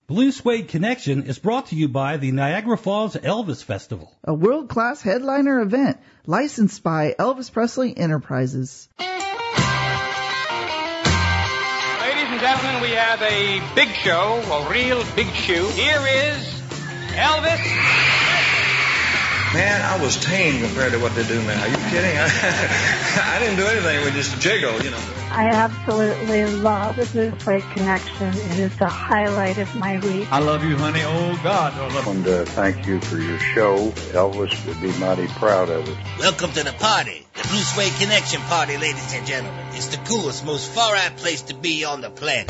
Blue Suede Connection is brought to you by the Niagara Falls Elvis Festival, a world-class headliner event licensed by Elvis Presley Enterprises. Ladies and gentlemen, we have a big show, a real big shoe. Here is Elvis. Man, I was tame compared to what they do now. Are you kidding? I didn't do anything with just jiggle, you know. I absolutely love the Blue Suede Connection. It is the highlight of my week. I love you, honey. Oh, God. I want to thank you for your show. Elvis would be mighty proud of it. Welcome to the party, the Blue Suede Connection party, ladies and gentlemen. It's the coolest, most far-out place to be on the planet.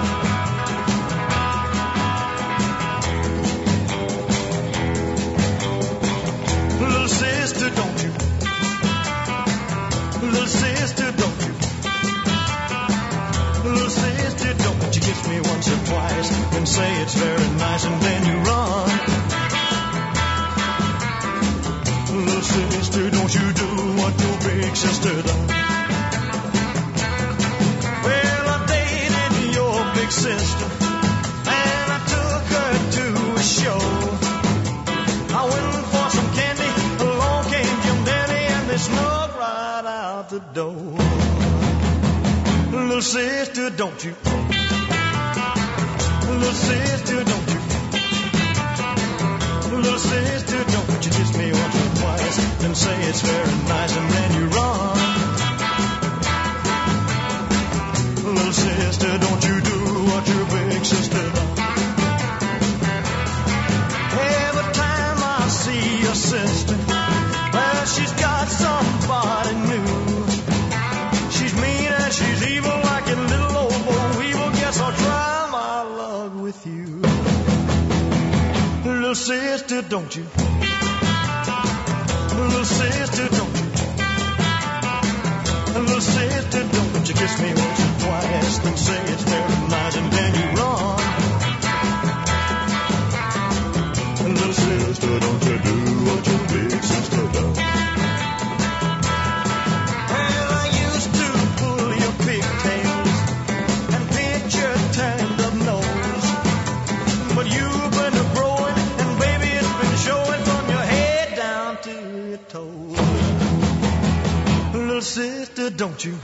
Little sister, don't you? Little sister, don't you? Little sister, don't you kiss me once or twice and say it's very nice and then you run. Little sister, don't you do what your big sister done. Well, I dated your big sister and I took her to a show. I went for some candy, along came Jim Danny and they snuck right out the door. Little sister, don't you? Little sister, don't you? Little sister, don't you kiss me once or twice and say it's very nice and then you run. Little sister, don't you do what your big sister done. Every time I see your sister, well, she's got somebody new. She's mean and she's evil like a little old Bo Weevil. Guess I'll try my luck with you. Little sister, don't you? Little sister, don't you? Little sister, don't you kiss me once or twice and say it's very nice and then you run. Little sister, don't you do what your big sister does. Well, I used to pull your pigtails and pinch your turned-up nose, but you've been growing and baby it's been showing from your head down to your toes. Little sister, don't you?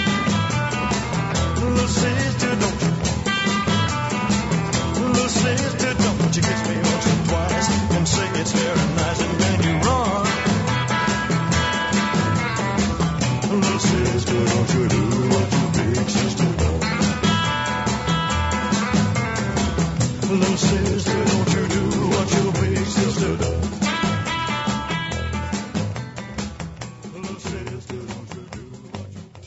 Little sister, don't you? Little sister, don't you kiss me once or twice and say it's very nice and then you run. Little sister, don't you do what your big sister does. Little sister, don't you do what your big sister does. Little sister, don't you do what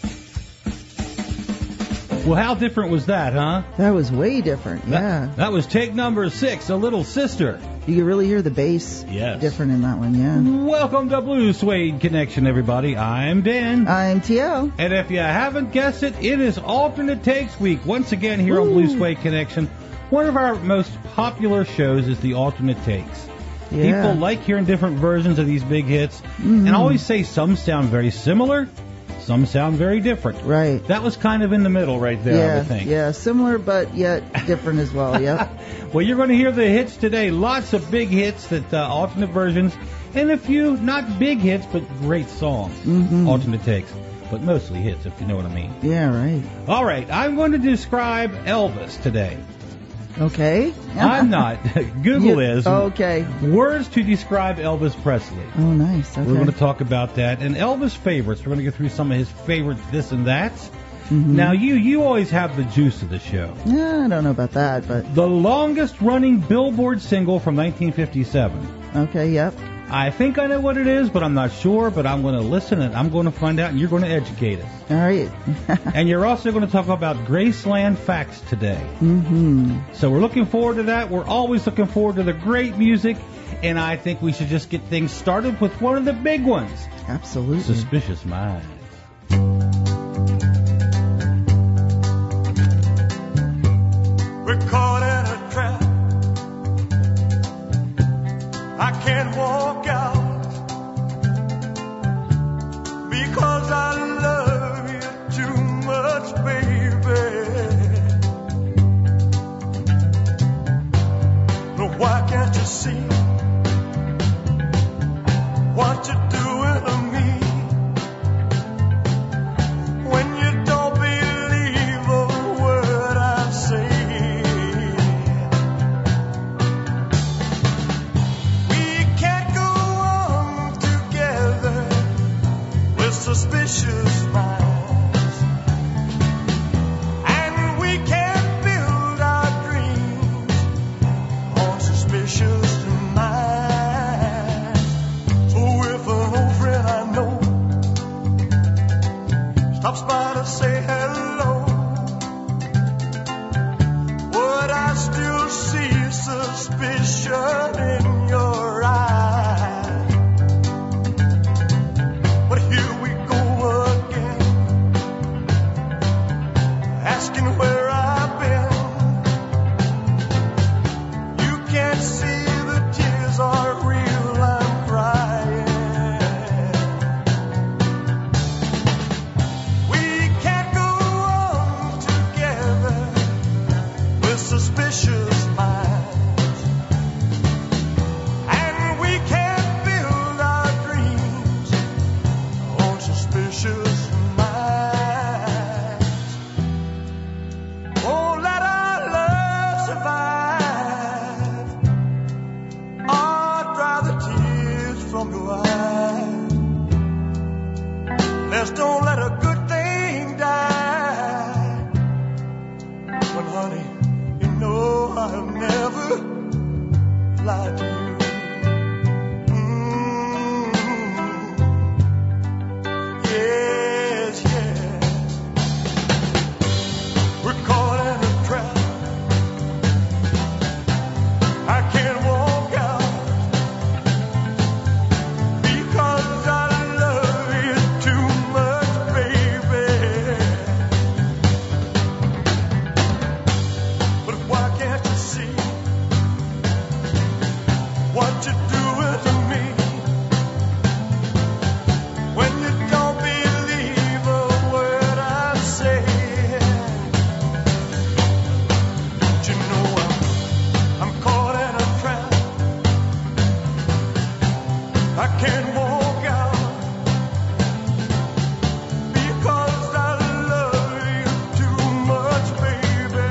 your... Well, how different was that, huh? That was way different, yeah. That was take number 6, A Little Sister. You can really hear the bass different in that one, yeah. Welcome to Blue Suede Connection, everybody. I'm Dan. I'm TL. And if you haven't guessed it, it is Alternate Takes Week. Once again here on Blue Suede Connection. One of our most popular shows is the Alternate Takes. Yeah. People like hearing different versions of these big hits and always say some sound very similar, some sound very different. Right. That was kind of in the middle right there, I would think. Yeah, similar but yet different as well, yep. Well, you're going to hear the hits today. Lots of big hits, that alternate versions, and a few not big hits but great songs. Alternate takes, but mostly hits, if you know what I mean. Yeah, right. All right, I'm going to describe Elvis today. Okay. I'm not. Google is. Okay. Words to describe Elvis Presley. Oh, nice. Okay. We're going to talk about that. And Elvis favorites. We're going to go through some of his favorites, this and that. Now, you always have the juice of the show. Yeah, I don't know about that, but... The longest running Billboard single from 1957. Okay, yep. I think I know what it is, but I'm not sure. But I'm going to listen and I'm going to find out, and you're going to educate us. All right. And you're also going to talk about Graceland facts today. So we're looking forward to that. We're always looking forward to the great music. And I think we should just get things started with one of the big ones. Absolutely. Suspicious Minds. We're caught in a trap. I can't walk out because I love you too much, baby. see what you're doing to me when you don't believe a word I say. We can't go on together with suspicious minds, and we can't build our dreams on suspicious minds. So if an old friend I know stops by to say hello, would I still see suspicion in your eyes? But here we go again, asking where I've been. You can't see the tears are real, I'm crying. We can't go on together with suspicious minds, and we can't build our dreams on suspicious minds. Won't let our love survive or dry the tears from your eyes. Let's don't let a good thing die. But honey, you know I've never lied to you. Yes, yes. We're caught in a trap. I can't walk out because I love you too much, baby. But why can't you see what you're doing to me when you don't believe a word I say? Don't you know I'm caught in a trap? I can't walk out because I love you too much, baby.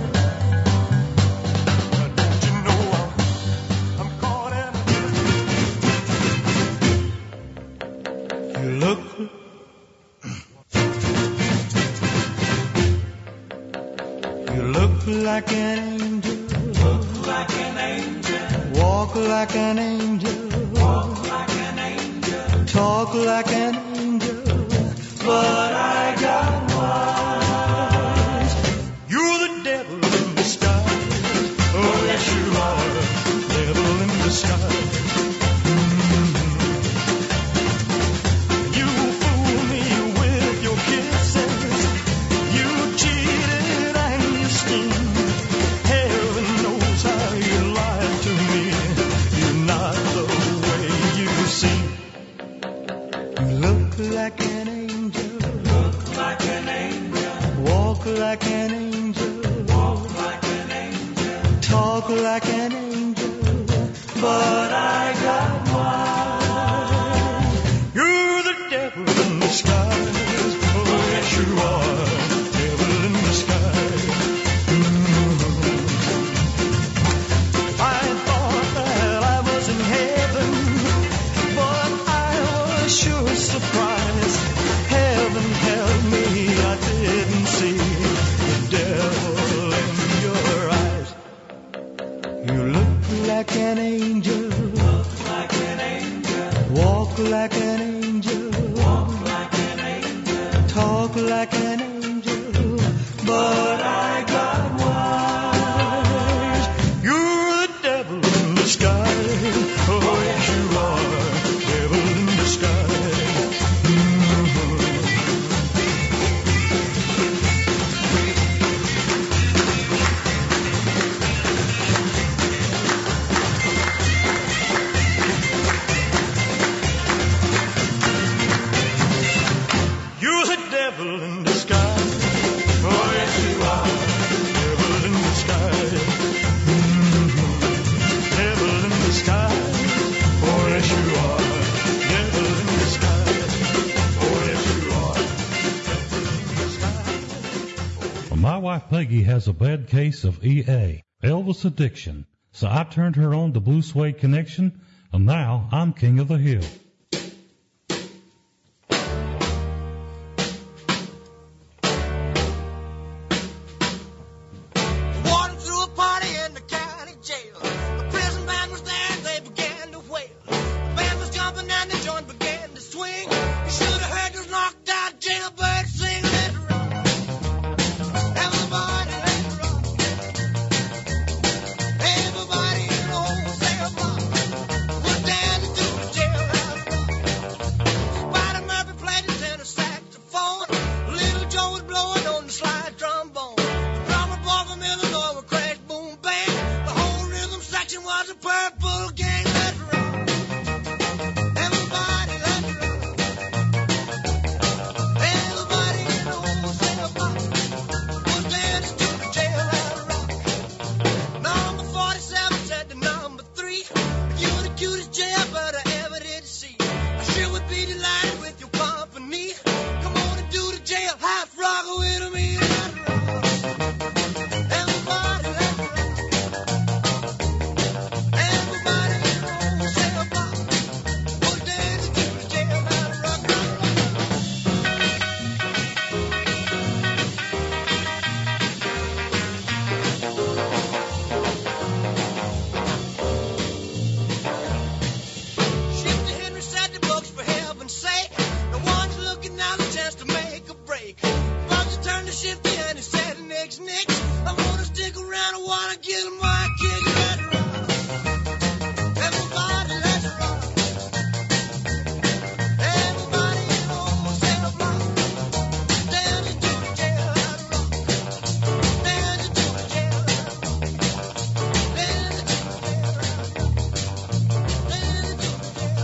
Don't you know I'm caught in a trap? You look like an angel. Look like an angel. Walk like an angel. Walk like an angel. Talk like an angel. But I got wise. You're the devil in disguise. Oh, yes, you are. Devil in disguise. You fool me with your kisses. You cheated and you schemed. Heaven knows how you lied to me. You're not the way you seem. You look like an angel. Look like an angel. Walk like an angel. Walk like an angel. Talk like an angel. But I got wise. You're the devil in disguise. Oh, yes, you are. Devil in disguise. I thought that I was in heaven, but I was sure surprised. Heaven help me, I didn't see the devil in your eyes. You look like an angel. Look like an angel. Walk like an angel. Walk like an angel. Talk like an angel. But I got wise. You're the devil in disguise. Oh, yes, you are. Devil in disguise. Maggie has a bad case of EA, Elvis addiction. So I turned her on to Blue Suede Connection, and now I'm king of the hill. Walking through a party in the county jail. The prison band was there and they began to wail. The band was jumping and the joint began to swing. You should have heard those knocked out jailbirds sing. Let it rock. Everybody let it rock. Everybody in the whole cell block was dancing to the jailhouse rock. Spider Murphy played his tenor saxophone. Little Joe was blowing on the slide trombone. Drummer boy from Illinois with crash boom bang. The whole rhythm section was a purple gang. Let's rock. Everybody let's rock. Everybody in the whole cell block was dancing to the jailhouse rock. Number 47 said to number 3, "You're the cutest jailbird I ever did see. I sure would be delighted with your company. Come on and do the jailhouse rock with me. Let's rock. Everybody let's rock. Everybody in the whole cell block was dancing to the jailhouse rock. Shifty Henry said the books for heaven's sake. No one's looking out a chance to make a break. Bugsy turned to Shifty and he said, "Nix, nix. I wanna stick around. I wanna get my kick. Let's rock. Everybody, let's rock. Everybody in the whole cell block dancing to the jailhouse rock. Dancing to the jailhouse rock. Dancing to the jailhouse rock. Dancing to the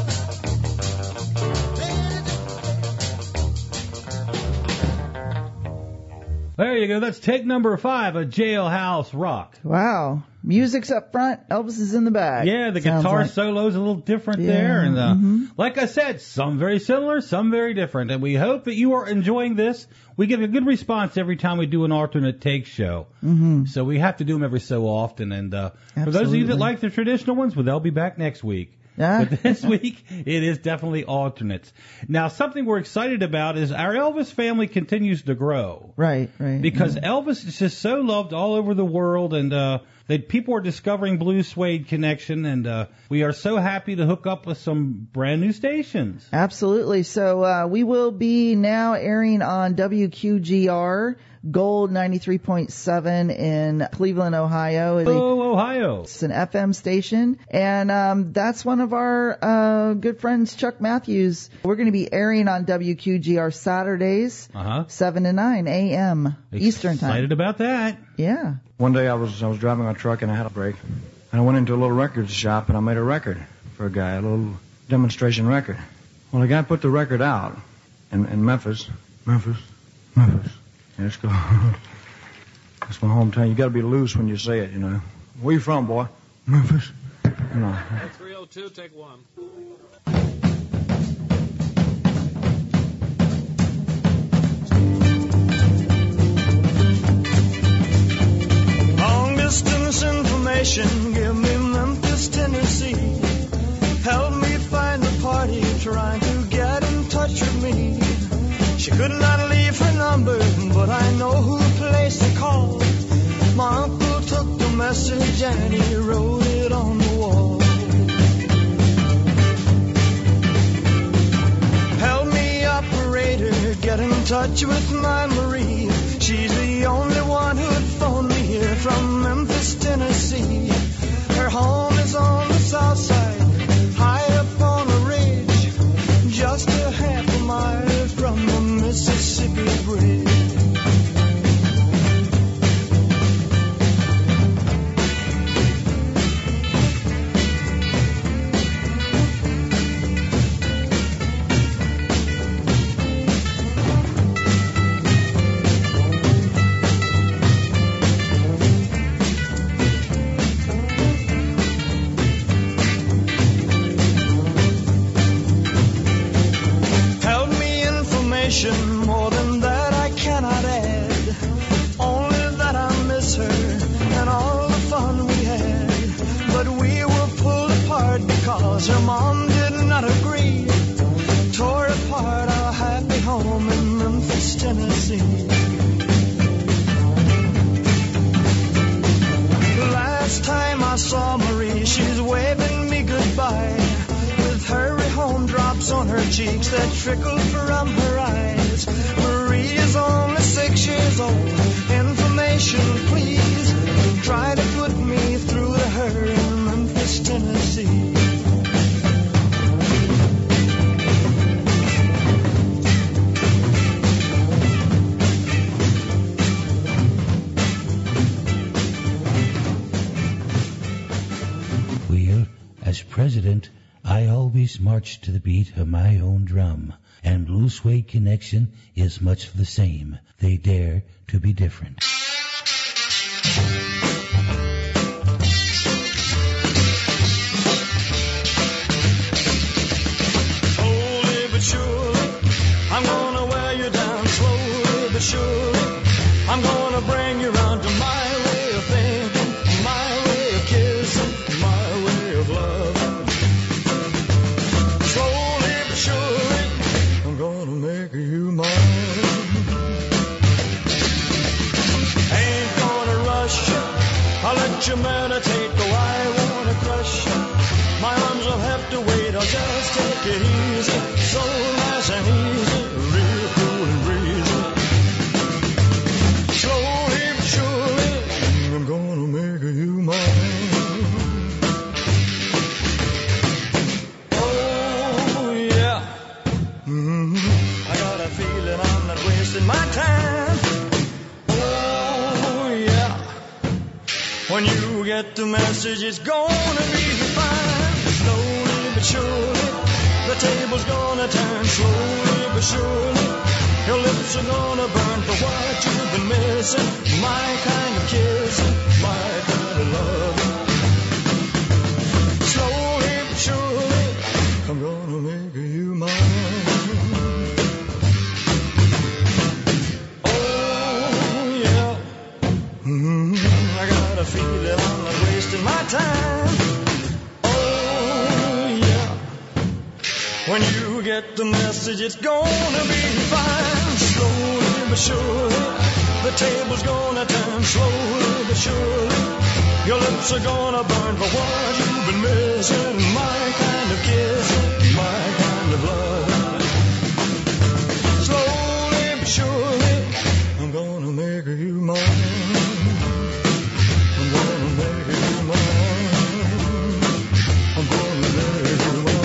There you go. That's take number 5, a Jailhouse Rock. Wow. Music's up front, Elvis is in the back. Yeah, the Sounds guitar like. solo's a little different Yeah, there. And mhm. like I said, some very similar, some very different. And we hope that you are enjoying this. We get a good response every time we do an alternate take show. Mm-hmm. So we have to do them every so often. And for those of you Absolutely. that like the traditional ones, well, they'll be back next week. Yeah. But this week, it is definitely alternates. Now, something we're excited about is our Elvis family continues to grow. Right, right. Because Elvis is just so loved all over the world, and that people are discovering Blue Suede Connection, and we are so happy to hook up with some brand new stations. Absolutely. So we will be now airing on WQGR Gold 93.7 in Cleveland, Ohio. Oh, Ohio. It's an FM station, and that's one of our good friends, Chuck Matthews. We're going to be airing on WQGR Saturdays, 7 to 9 a.m. Eastern Time. Excited about that. Yeah. One day I was driving a truck and I had a break. And I went into a little record shop and I made a record for a guy, a little demonstration record. Well, the guy put the record out in Memphis. Yeah, let's go. That's my hometown. You got to be loose when you say it, you know. Where you from, boy? Memphis. You know. 302, take 1. Long distance information, give me Memphis, Tennessee. Help me find the party trying to get in touch with me. She could not leave her number, but I know who placed the call. My uncle took the message and he wrote it on the wall. Help me, operator, get in touch with my Marie. She's the only one who'd phone me here from Memphis, Tennessee. Her home is on the south side, high up on a ridge, just a half a mile from the Mississippi Bridge. More than that I cannot add. Only that I'm tears on her cheeks that trickled from her eyes. Marie is only 6 years old. Information, please. Try to put me through to her in Memphis, Tennessee. As president, I always march to the beat of my own drum, and Blue Suede Connection is much the same. They dare to be different. Slowly but surely, I'm gonna wear you down. Slowly but surely, I'm gonna bring you round to my way of thinking, my way of kissing, my way of love. Slowly but surely, I'm gonna make you mine. Ain't gonna rush you, I'll let you meditate, though I wanna crush you. My arms will have to wait, I'll just take it easy, so nice and easy, real cool and breezy. Slowly but surely, I'm gonna make you mine. Oh yeah, I got a feeling I'm not wasting my time. Oh yeah, when you get the message, it's gonna be fine. Slowly but surely, the table's gonna turn. Slowly but surely, your lips are gonna burn for what you've been missing. My kind of kissing, my kind of love. Slowly but surely, I'm gonna make you mine. Oh yeah, I got a feeling I'm not wasting my time. When you get the message, it's gonna be fine. Slowly but surely, the table's gonna turn. Slowly but surely, your lips are gonna burn for what you've been missing. My kind of kissing, my kind of love. Slowly but surely, I'm gonna make you mine. I'm gonna make you mine. I'm gonna make you mine.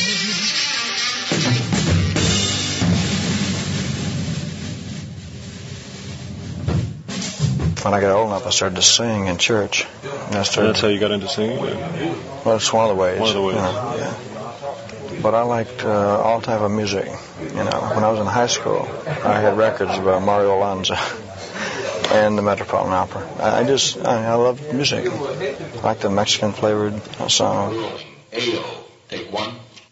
When I got old enough, I started to sing in church. And that's how you got into singing? Well, it's one of the ways. One of the ways. Yeah. But I liked all type of music. You know, when I was in high school, I had records by Mario Lanza and the Metropolitan Opera. I loved music. I liked the Mexican flavored songs. Ayo, take one.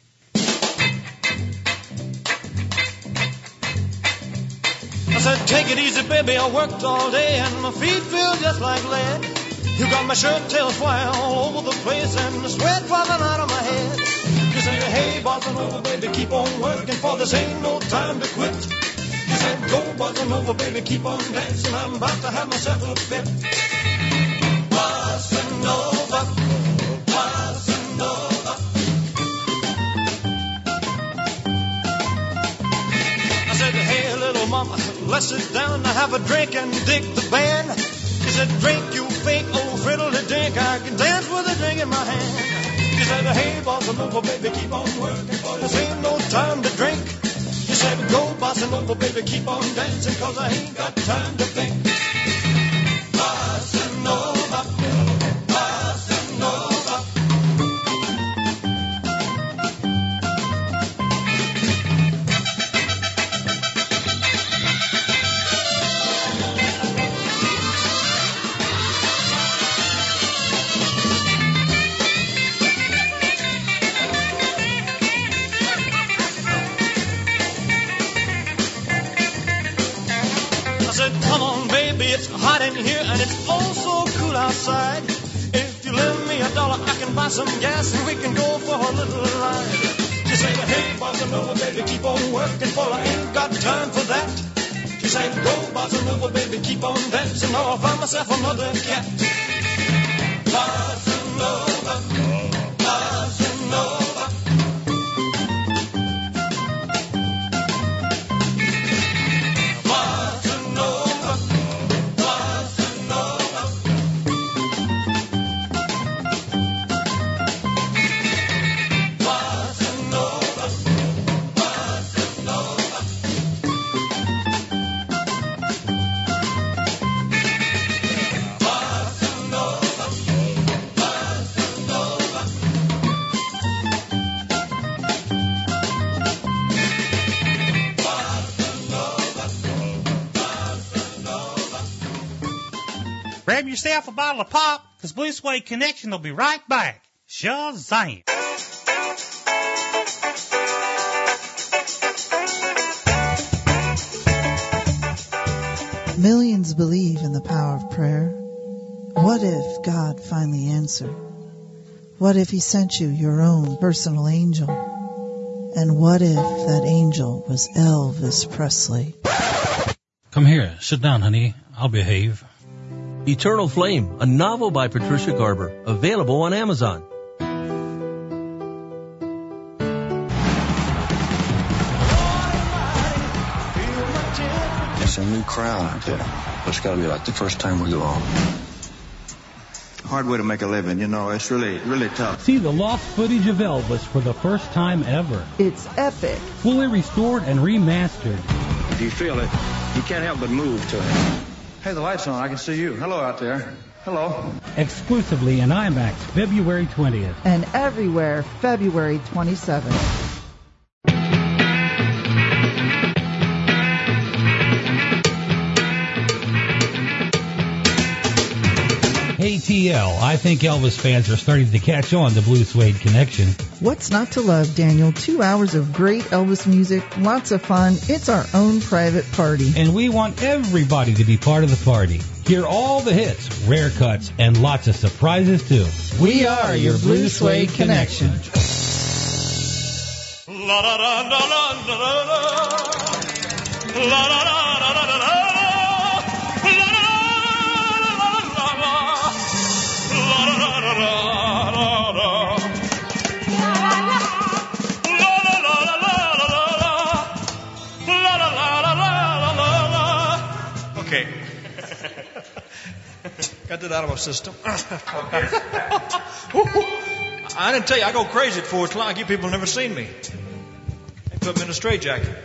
I said, take it easy, baby, I worked all day and my feet feel just like lead. You got my shirt tails flying all over the place and the sweat falling out of my head. You said, hey, bossa nova, baby, keep on working, for this ain't no time to quit. You said, go, bossa nova, baby, keep on dancing, I'm about to have myself a fit. Bossa nova, bossa nova. I said, hey, little mama, let's sit down and have a drink and dig the band. He said, drink, you fake old friddle-de-dink, I can dance with a drink in my hand. He said, hey, bossa nova, baby, keep on working, for this ain't no time to drink. He said, go, bossa nova, baby, keep on dancing, cause I ain't got time to think. Bossa nova, bossa nova. Come on, baby, it's hot in here and it's oh so cool outside. If you lend me $1, I can buy some gas and we can go for a little ride. She said, hey, bossa nova, baby, keep on working, for I ain't got time for that. She said, go, bossa nova, baby, keep on dancing, or I'll find myself another cat. Bossa nova, bossa nova. yourself a bottle of pop, because Blue Suede Connection will be right back. Shazam! Millions believe in the power of prayer. What if God finally answered? What if he sent you your own personal angel? And what if that angel was Elvis Presley? Come here. Sit down, honey. I'll behave. Eternal Flame, a novel by Patricia Garber, available on Amazon. It's a new crowd out there. It's got to be like the first time we go on. Hard way to make a living, you know. It's really, really tough. See the lost footage of Elvis for the first time ever. It's epic. Fully restored and remastered. If you feel it, you can't help but move to it. Hey, the light's on. I can see you. Hello out there. Hello. Exclusively in IMAX, February 20th. And everywhere, February 27th. ATL, I think Elvis fans are starting to catch on to Blue Suede Connection. What's not to love, Daniel? 2 hours of great Elvis music, lots of fun. It's our own private party. And we want everybody to be part of the party. Hear all the hits, rare cuts, and lots of surprises, too. We are your Blue Suede Connection. La da da da da da da. La da da da da da. Okay. Got that out of my system. I didn't tell you, I go crazy at 4 o'clock. You people have never seen me. They put me in a straitjacket.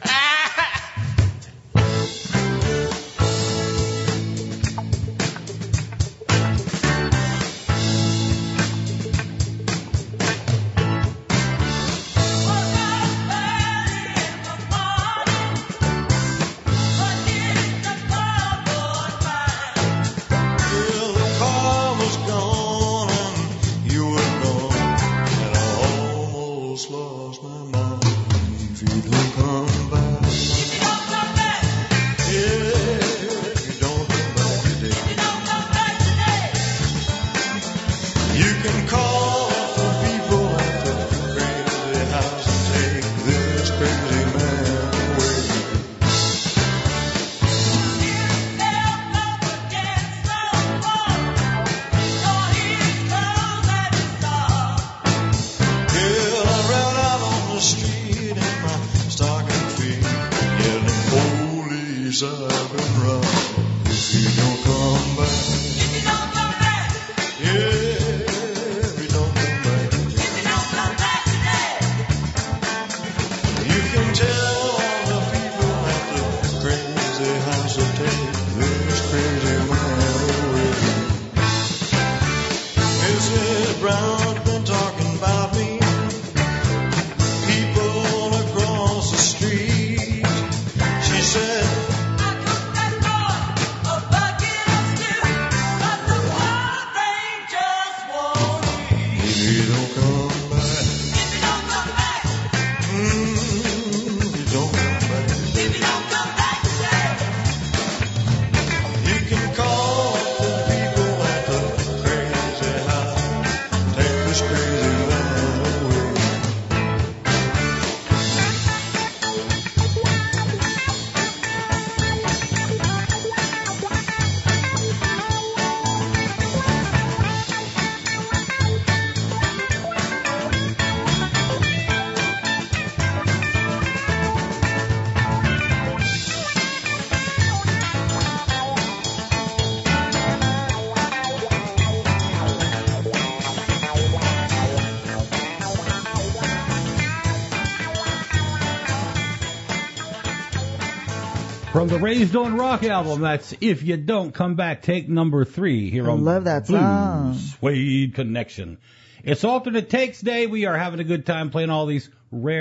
From the Raised on Rock album, that's If You Don't Come Back, take number 3 here on love that Blue song. Suede Connection. It's alternate takes day. We are having a good time playing all these rare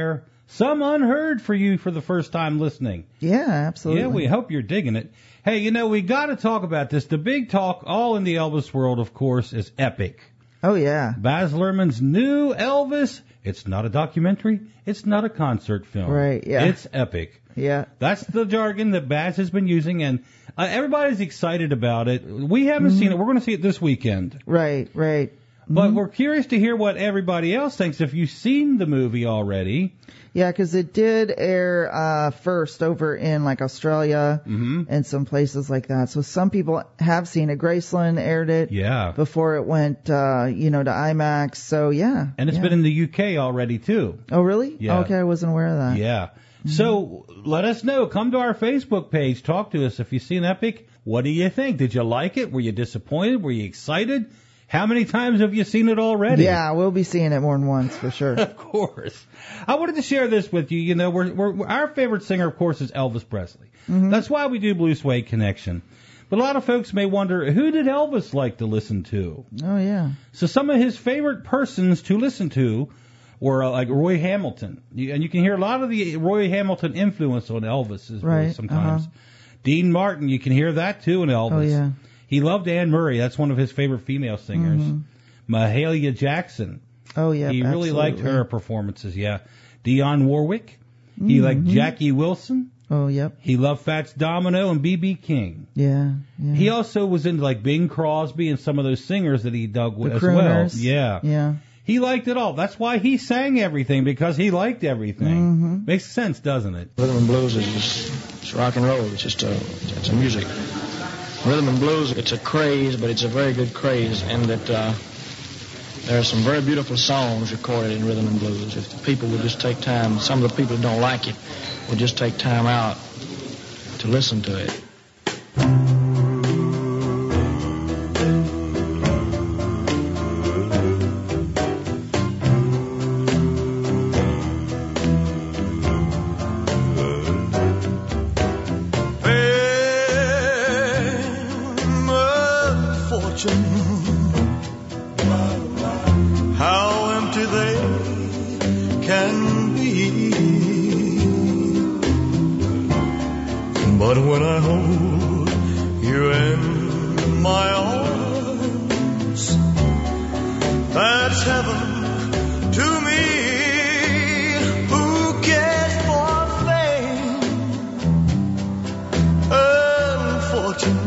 some unheard for you for the first time listening. Yeah, absolutely. Yeah, we hope you're digging it. Hey, you know, we got to talk about this. The big talk, all in the Elvis world, of course, is Epic. Oh, yeah. Baz Luhrmann's new Elvis. It's not a documentary. It's not a concert film. Right, yeah. It's epic. Yeah. That's the jargon that Baz has been using, and everybody's excited about it. We haven't seen it. We're going to see it this weekend. Right, right. But we're curious to hear what everybody else thinks if you've seen the movie already. Yeah, because it did air first over in like Australia and some places like that. So some people have seen it. Graceland aired it before it went, to IMAX. So yeah. And it's been in the UK already too. Oh, really? Yeah. Okay, I wasn't aware of that. Yeah. So let us know. Come to our Facebook page. Talk to us. If you've seen Epic, what do you think? Did you like it? Were you disappointed? Were you excited? How many times have you seen it already? Yeah, we'll be seeing it more than once for sure. Of course. I wanted to share this with you. You know, we're our favorite singer, of course, is Elvis Presley. That's why we do Blue Suede Connection. But a lot of folks may wonder, who did Elvis like to listen to? Oh, yeah. So some of his favorite persons to listen to were like Roy Hamilton. And you can hear a lot of the Roy Hamilton influence on Elvis sometimes. Dean Martin, you can hear that too in Elvis. Oh, yeah. He loved Anne Murray. That's one of his favorite female singers. Mahalia Jackson. Oh, yeah, he really liked her performances, yeah. Dionne Warwick. He liked Jackie Wilson. Oh, yep. He loved Fats Domino and B.B. King. Yeah. He also was into like Bing Crosby and some of those singers that he dug with as crooners. well. Yeah. Yeah. He liked it all. That's why he sang everything, because he liked everything. Makes sense, doesn't it? Rhythm and blues it's rock and roll. It's just it's a music. Rhythm and blues, it's a craze, but it's a very good craze, and that there are some very beautiful songs recorded in rhythm and blues. If the people would just take time, some of the people who don't like it would just take time out to listen to it. How empty they can be. But when I hold you in my arms, that's heaven to me. Who cares for fame and fortune?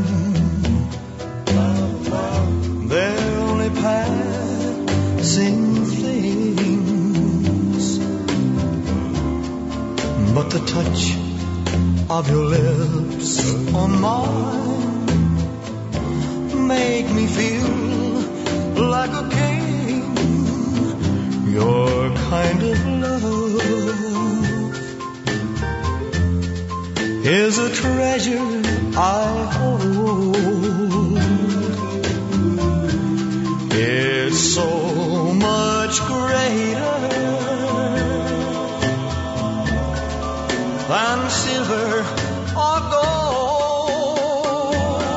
They're only passing things. But the touch of your lips on mine make me feel like a king. Your kind of love is a treasure I hold. It's so much greater than silver or gold.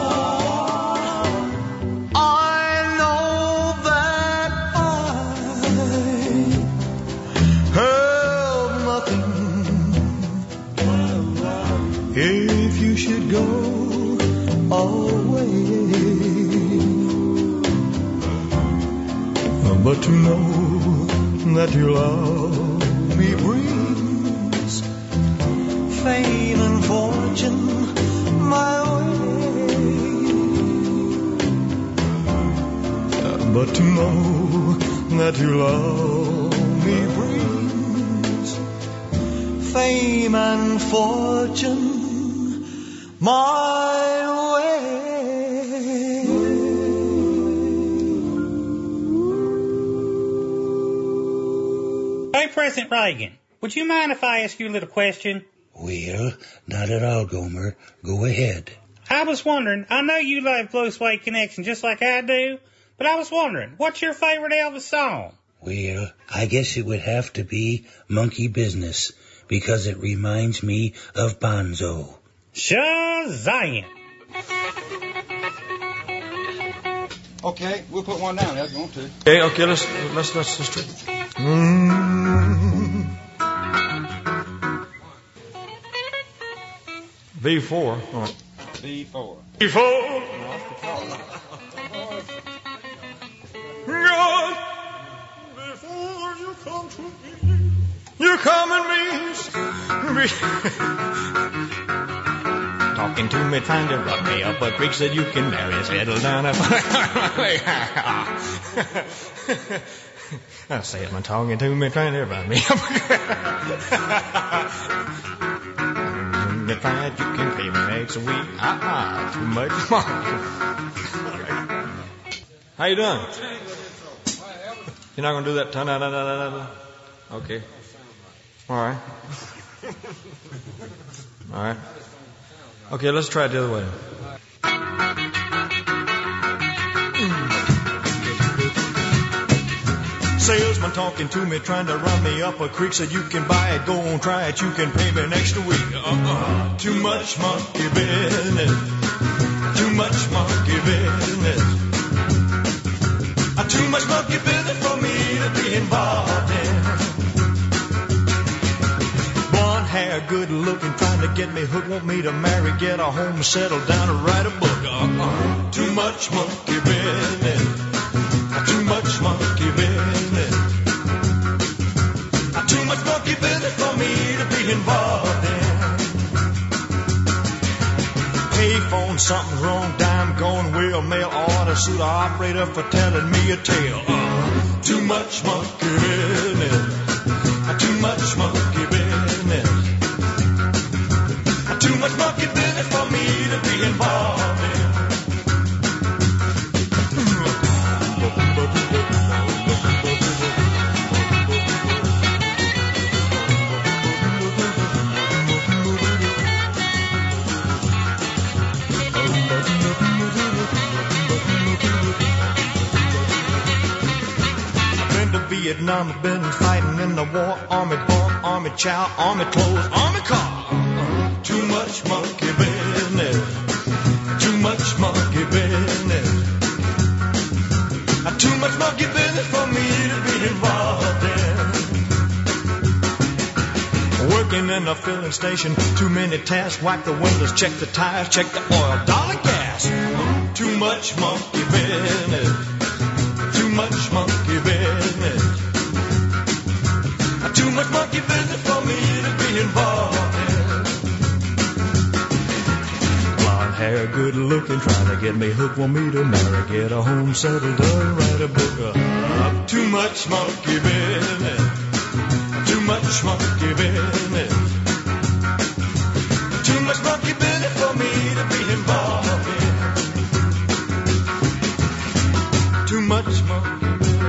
I know that I have nothing if you should go away. But to know that you love me brings fame and fortune my way. But to know that you love me brings fame and fortune my way. Hey, President Reagan, would you mind if I ask you a little question? Well, not at all, Gomer. Go ahead. I was wondering, I know you love Blue Suede Connection just like I do, but I was wondering, what's your favorite Elvis song? Well, I guess it would have to be Monkey Business, because it reminds me of Bonzo. Shazam! Okay, we'll put one down if you want to. Okay, let's try. V4. All right. V4. V4. God, before you come to me, you come and me. Talking to me, trying to rub me up a creek that you can marry, settle down. I say it, man, talking to me, trying to rub me up. If I you can pay me next week. Too much money. How you doing? You're not gonna do that? Okay. All right. All right. Okay, let's try it the other way. Salesman talking to me, trying to run me up a creek, said you can buy it, go on, try it, you can pay me next week. Too much monkey business. Too much monkey business. Too much monkey business for me to be involved in. Blonde hair, good looking, trying to get me hooked, want me to marry, get a home, settle down, and write a book. Too much monkey business. Too much monkey business. Too much monkey business for me to be involved in. Payphone, something's wrong, dime gone, will mail order, sue the operator for telling me a tale. Too much monkey business. Too much monkey business. Too much monkey business for me to be involved in. Vietnam, I've been fighting in the war. Army bump, army chow, army clothes, army car. Too much monkey business. Too much monkey business. Too much monkey business for me to be involved in. Working in a filling station, too many tasks. Wipe the windows, check the tires, check the oil, dollar gas. Too much monkey business. Too much monkey business. Too much monkey business for me to be involved in. Blonde hair, good looking, trying to get me hooked, want me to marry, get a home, settle down, write a book. Too much monkey business. Too much monkey business. Too much monkey business for me to be involved in. Too much monkey.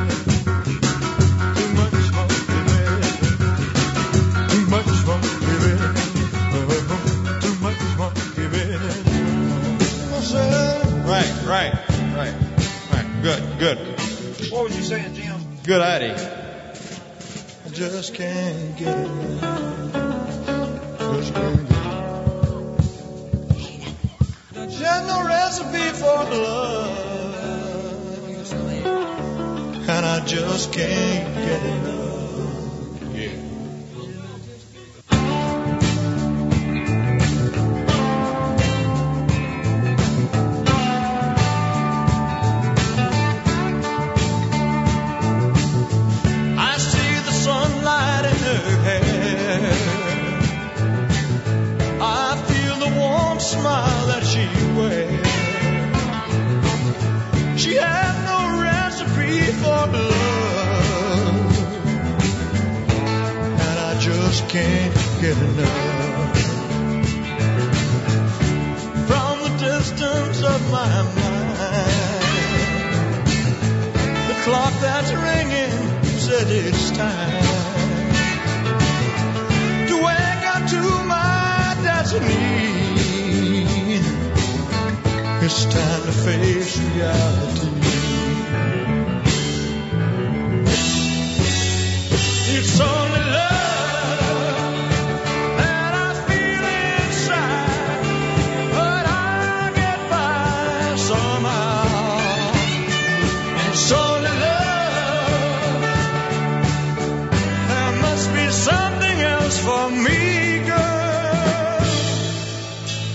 Right. Good. What was you saying, Jim? Good idea. I just can't get enough. Just can't get enough. There's no recipe for love, and I just can't get enough. Smile that she wears. She had no recipe for love, and I just can't get enough. From the distance of my mind, the clock that's ringing said it's time to wake up to my destiny. It's time to face reality. It's only love that I feel inside, but I get by somehow. It's only love. There must be something else for me, girl.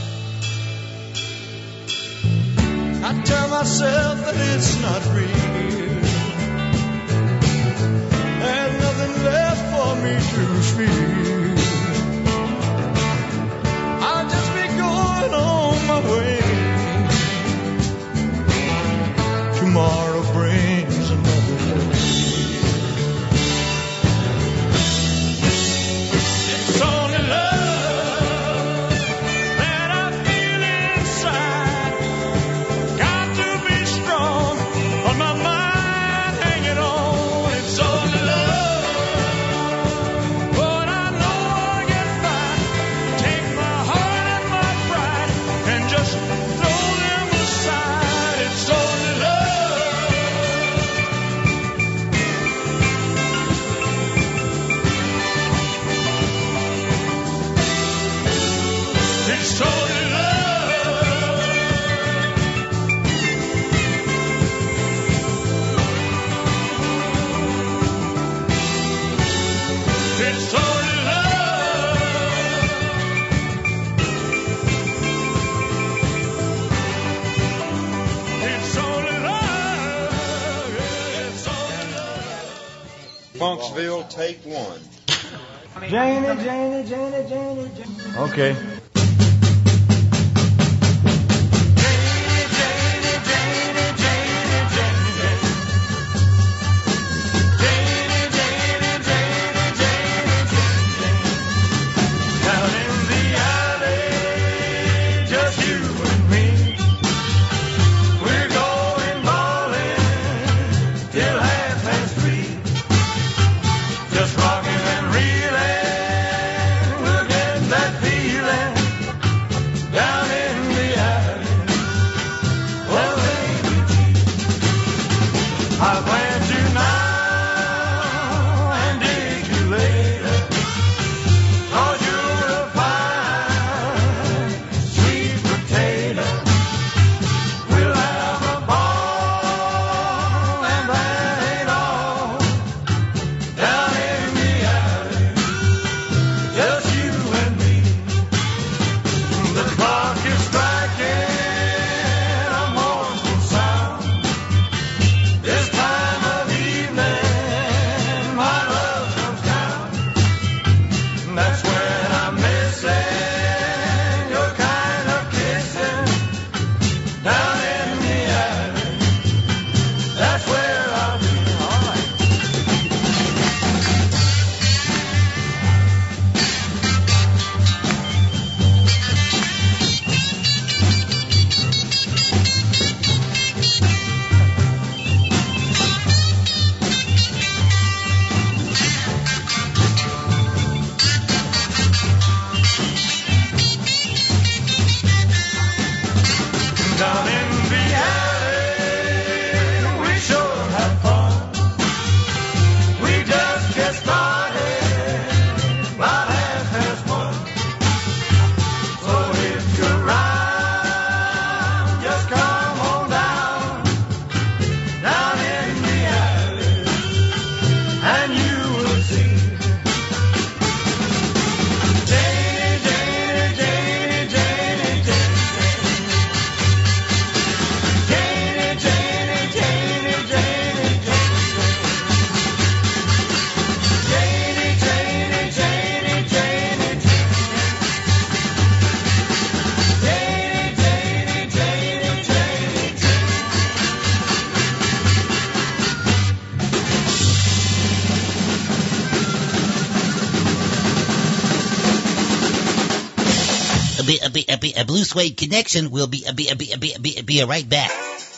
Funksville, take one. Janie, Janie, Janie, Janie, Janie. Okay. A Blue Suede Connection will be right back.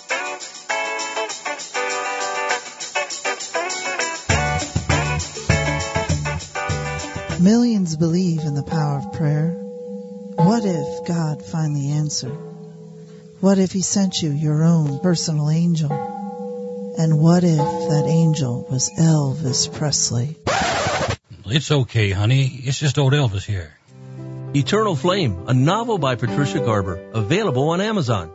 Millions believe in the power of prayer. What if God finally answered? What if he sent you your own personal angel? And what if that angel was Elvis Presley? It's okay, honey. It's just old Elvis here. Eternal Flame, a novel by Patricia Garber, available on Amazon.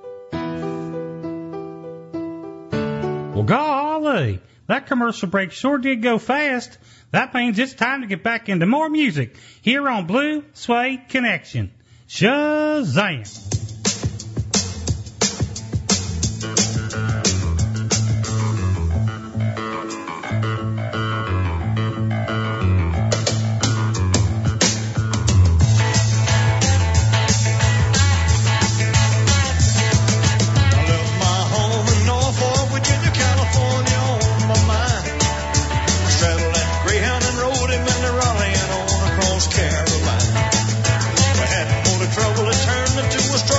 Well, golly, that commercial break sure did go fast. That means it's time to get back into more music here on Blue Suede Connection. Shazam! Carolina. I had more trouble, it turned me to a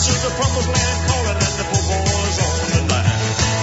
This is the promised land calling and the poor boys on the line.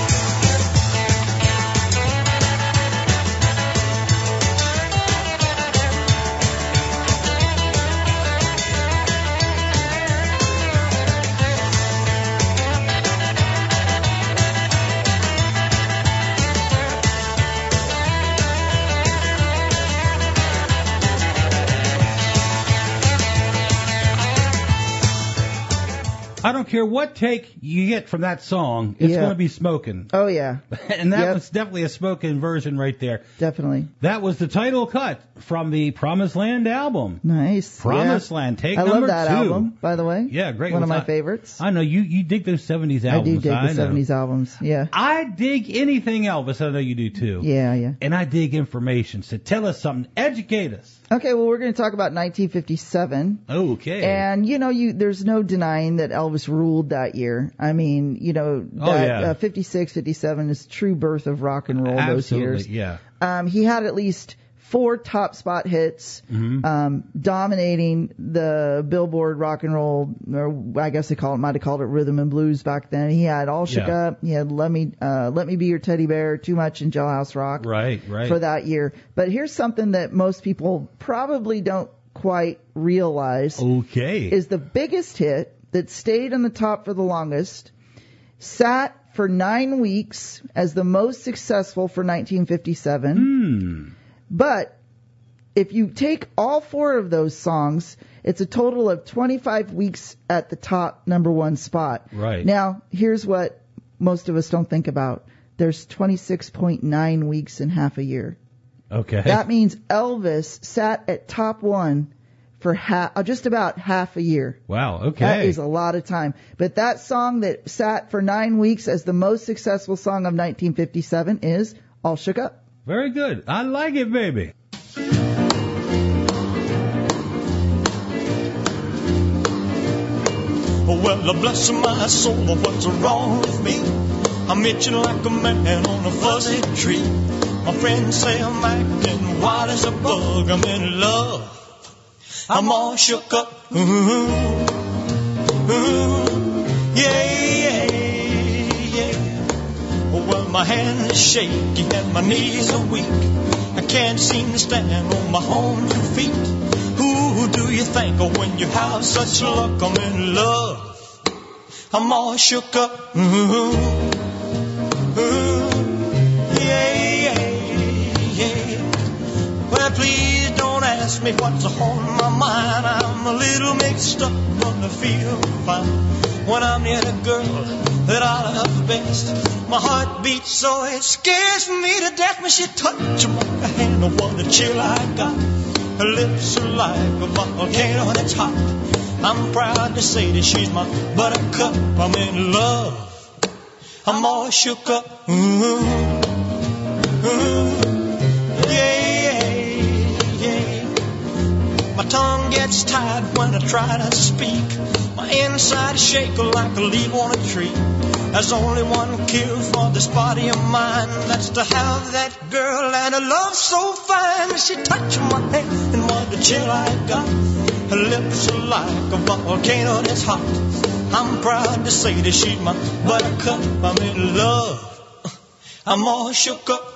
I don't care what take you get from that song, it's going to be smoking. Oh, yeah. And that was definitely a smoking version right there. Definitely. That was the title cut from the Promised Land album. Nice. Promised Land, take number 2. I love that album, by the way. Yeah, great. One of my favorites. I know, you dig those 70s albums. I do dig the 70s albums, yeah. I dig anything Elvis, I know you do too. Yeah, yeah. And I dig information, so tell us something, educate us. Okay, well, we're going to talk about 1957. Okay. And, there's no denying that Elvis ruled that year. I mean, 56, 57 is true birth of rock and roll. Absolutely, those years. Yeah. He had at least 4 top spot hits, dominating the Billboard rock and roll, or I guess they might have called it rhythm and blues back then. He had All Shook Up. He had Let Me Be Your Teddy Bear, Too Much, and Jailhouse Rock. Right. For that year. But here's something that most people probably don't quite realize. Okay. Is the biggest hit that stayed on the top for the longest, sat for 9 weeks as the most successful for 1957. But if you take all 4 of those songs, it's a total of 25 weeks at the top number 1 spot. Right. Now, here's what most of us don't think about. There's 26.9 weeks in half a year. Okay. That means Elvis sat at top 1 for just about half a year. Wow, okay. That is a lot of time. But that song that sat for 9 weeks as the most successful song of 1957 is All Shook Up. Very good. I like it, baby. Well, bless my soul, what's wrong with me? I'm itching like a man on a fuzzy tree. My friends say I'm acting wild as a bug. I'm in love. I'm all shook up. Yeah. Well, my hands are shaky and my knees are weak. I can't seem to stand on my own 2 feet. Who do you think of when you have such luck? I'm in love. I'm all shook up. Yeah. Well, please don't ask me what's on my mind. I'm a little mixed up, but I feel fine when I'm near the girl that I love best. My heart beats so it scares me to death when she touches my hand. Oh, what a chill I got. Her lips are like a volcano that's hot. I'm proud to say that she's my buttercup. I'm in love. I'm all shook up. Yeah. My tongue gets tied when I try to speak. My inside is shaking like a leaf on a tree. There's only one cure for this body of mine. That's to have that girl and a love so fine. She touched my hand and what a chill I got. Her lips are like a volcano that's hot. I'm proud to say that she's my buttercup. I'm in love. I'm all shook up.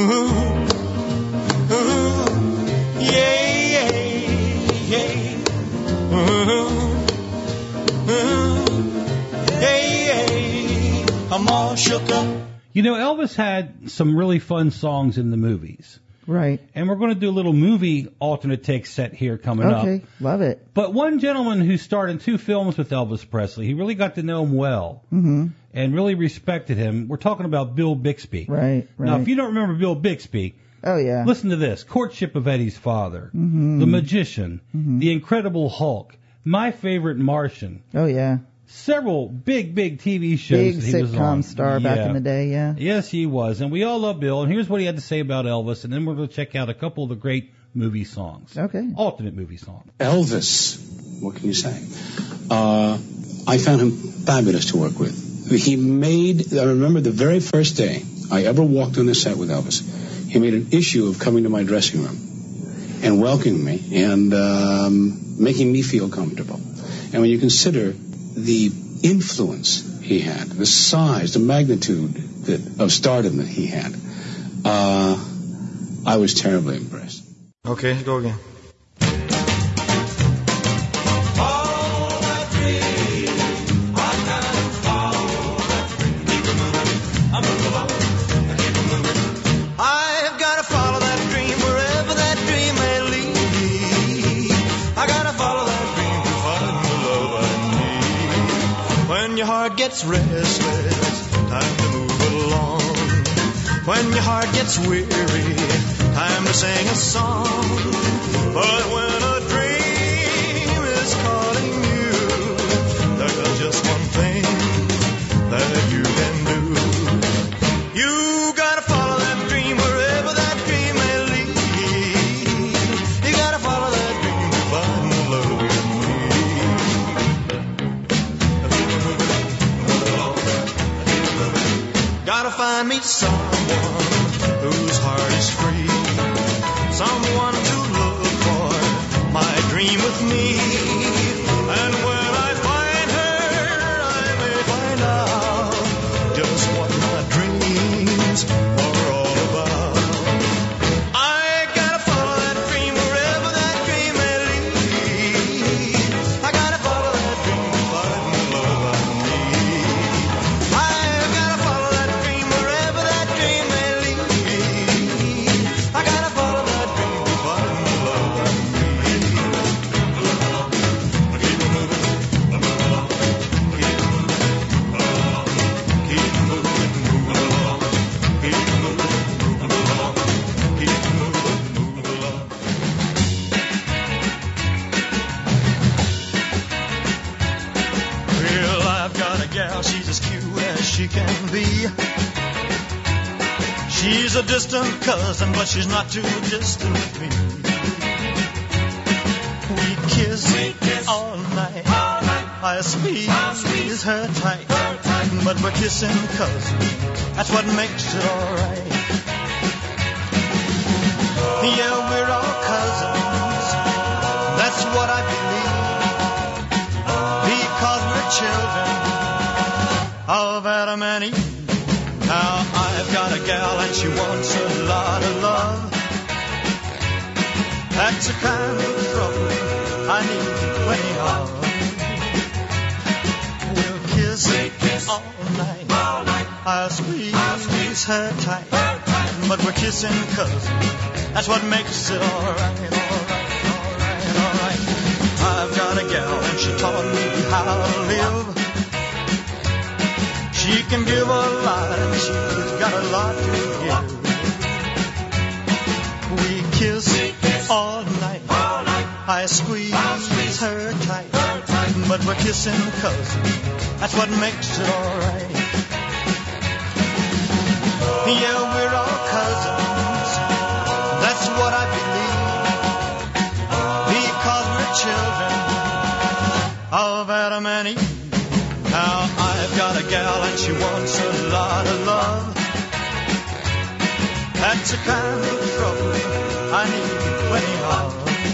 I'm all shook up. Elvis had some really fun songs in the movies. Right. And we're going to do a little movie alternate take set here coming up. Okay, love it. But one gentleman who starred in 2 films with Elvis Presley, he really got to know him well and really respected him. We're talking about Bill Bixby. Right. Now, if you don't remember Bill Bixby, listen to this. Courtship of Eddie's Father, The Magician, The Incredible Hulk, My Favorite Martian. Oh, yeah. Several big TV shows. Big that he was on. sitcom star back in the day, yeah. Yes, he was. And we all love Bill. And here's what he had to say about Elvis. And then we're going to check out a couple of the great movie songs. Okay. Alternate movie songs. Elvis, what can you say? I found him fabulous to work with. I remember the very first day I ever walked on the set with Elvis, he made an issue of coming to my dressing room and welcoming me and making me feel comfortable. And when you consider the influence he had, the size, the magnitude of stardom that he had, I was terribly impressed. Okay, let's go again. I've got to follow that dream wherever that dream may lead. I got to follow that dream to find the love I need. When your heart gets restless, time to move along. When your heart gets weary, time to sing a song. But when a dream is calling you, there's just one thing that you can do. You gotta follow that dream wherever that dream may lead. You gotta follow that dream to find the love you need. Gotta find me someone whose heart is free, someone to look for my dream with me. And when I find her, I may find out just what my dreams are all about. I gotta follow that dream wherever that dream may lead. I gotta follow that dream to find the love I need. I've gotta follow that dream wherever that dream may lead. I gotta follow that dream to find the love I need. Keep moving, keep moving, move along. Keep moving, move along. Keep moving, move along. Well, I've got a gal, she's as cute as she can be. She's a distant cousin, but she's not too distant with me. We kiss all night. I squeeze her tight. But we're kissing cousins. That's what makes it alright. Yeah, we're all cousins. That's what I believe. Because we're children of Adam and Eve. Now I've got a gal and she wants a lot of love. That's the kind of trouble I need plenty of. We'll kiss all night. I'll squeeze her tight. But we're kissing cousins. That's what makes it alright, alright, alright, alright. I've got a gal and she taught me how to live. She can give a lot and she's got a lot to give. We kiss all night. I squeeze her tight. But we're kissing cousins. That's what makes it alright. Yeah, we're all cousins. That's what I believe. Because we're children of Adam and Eve. Now I've got a gal and she wants a lot of love. That's the kind of trouble I need plenty of.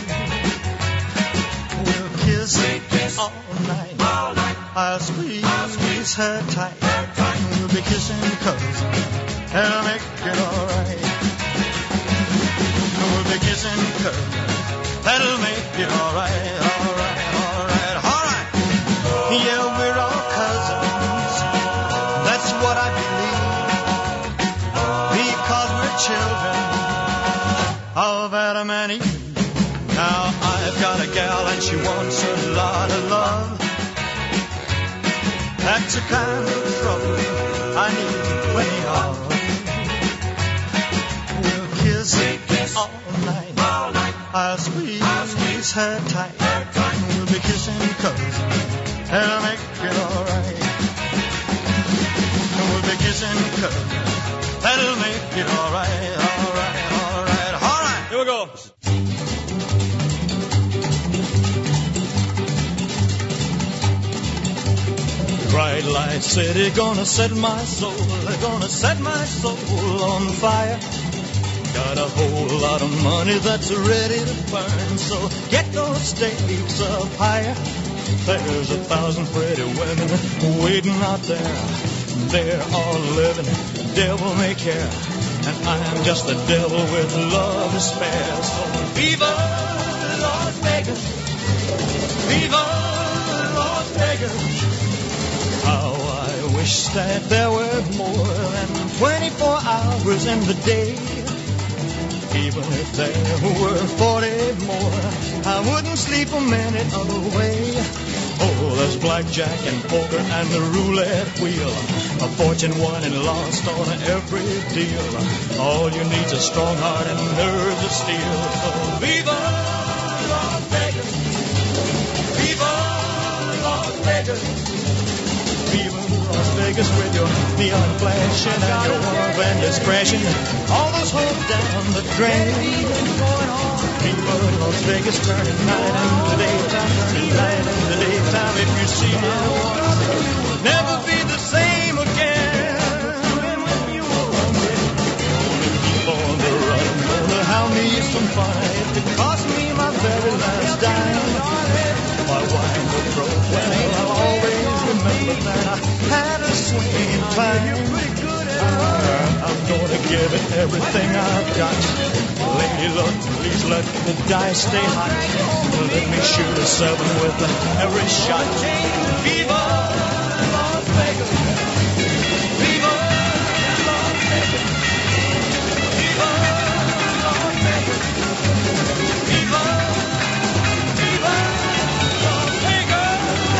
We'll kiss all night. I'll squeeze her tight. We'll be kissing cousins. That'll make it alright. We'll be kissing cousins. That'll make it alright, alright, alright, alright. Yeah, we're all cousins. That's what I believe. Because we're children of Adam and Eve. Now I've got a gal and she wants a lot of love. That's the kind of trouble I need plenty of. We'll kiss all night. I'll squeeze her tight. We'll be kissing cousins. That'll make it alright. We'll be kissing cousins. That'll make it alright, alright, alright, alright. Here we go. Bright light city, gonna set my soul, gonna set my soul on fire. Got a whole lot of money that's ready to burn, so get those stakes up higher. There's 1,000 pretty women waiting out there. They're all living, devil may care. And I am just the devil with love to spare. So viva Las Vegas, viva Las Vegas. How I wish that there were more than 24 hours in the day. Even if there were 40 more, I wouldn't sleep a minute away. Oh, there's blackjack and poker and the roulette wheel. A fortune won and lost on every deal. All you need's a strong heart and nerves of steel. So viva Las Vegas, viva Las Vegas, viva Las Vegas with your neon flashing and your bandits crashing. All those hoes down the drain. Viva Las Vegas, turning night into daytime, turning night into daytime. If you see me once, you'll never be the same again. Keep on the run, gonna have me some fun. If it cost me my very last dime, my wine will throw. Well, I'll always remember that I had a swing time. I'm gonna give it everything I've got. Lady luck, please let the dice stay hot. Let me shoot a 7 with every shot. Viva Las Vegas, viva Las Vegas, viva Las Vegas, viva, viva Las Vegas.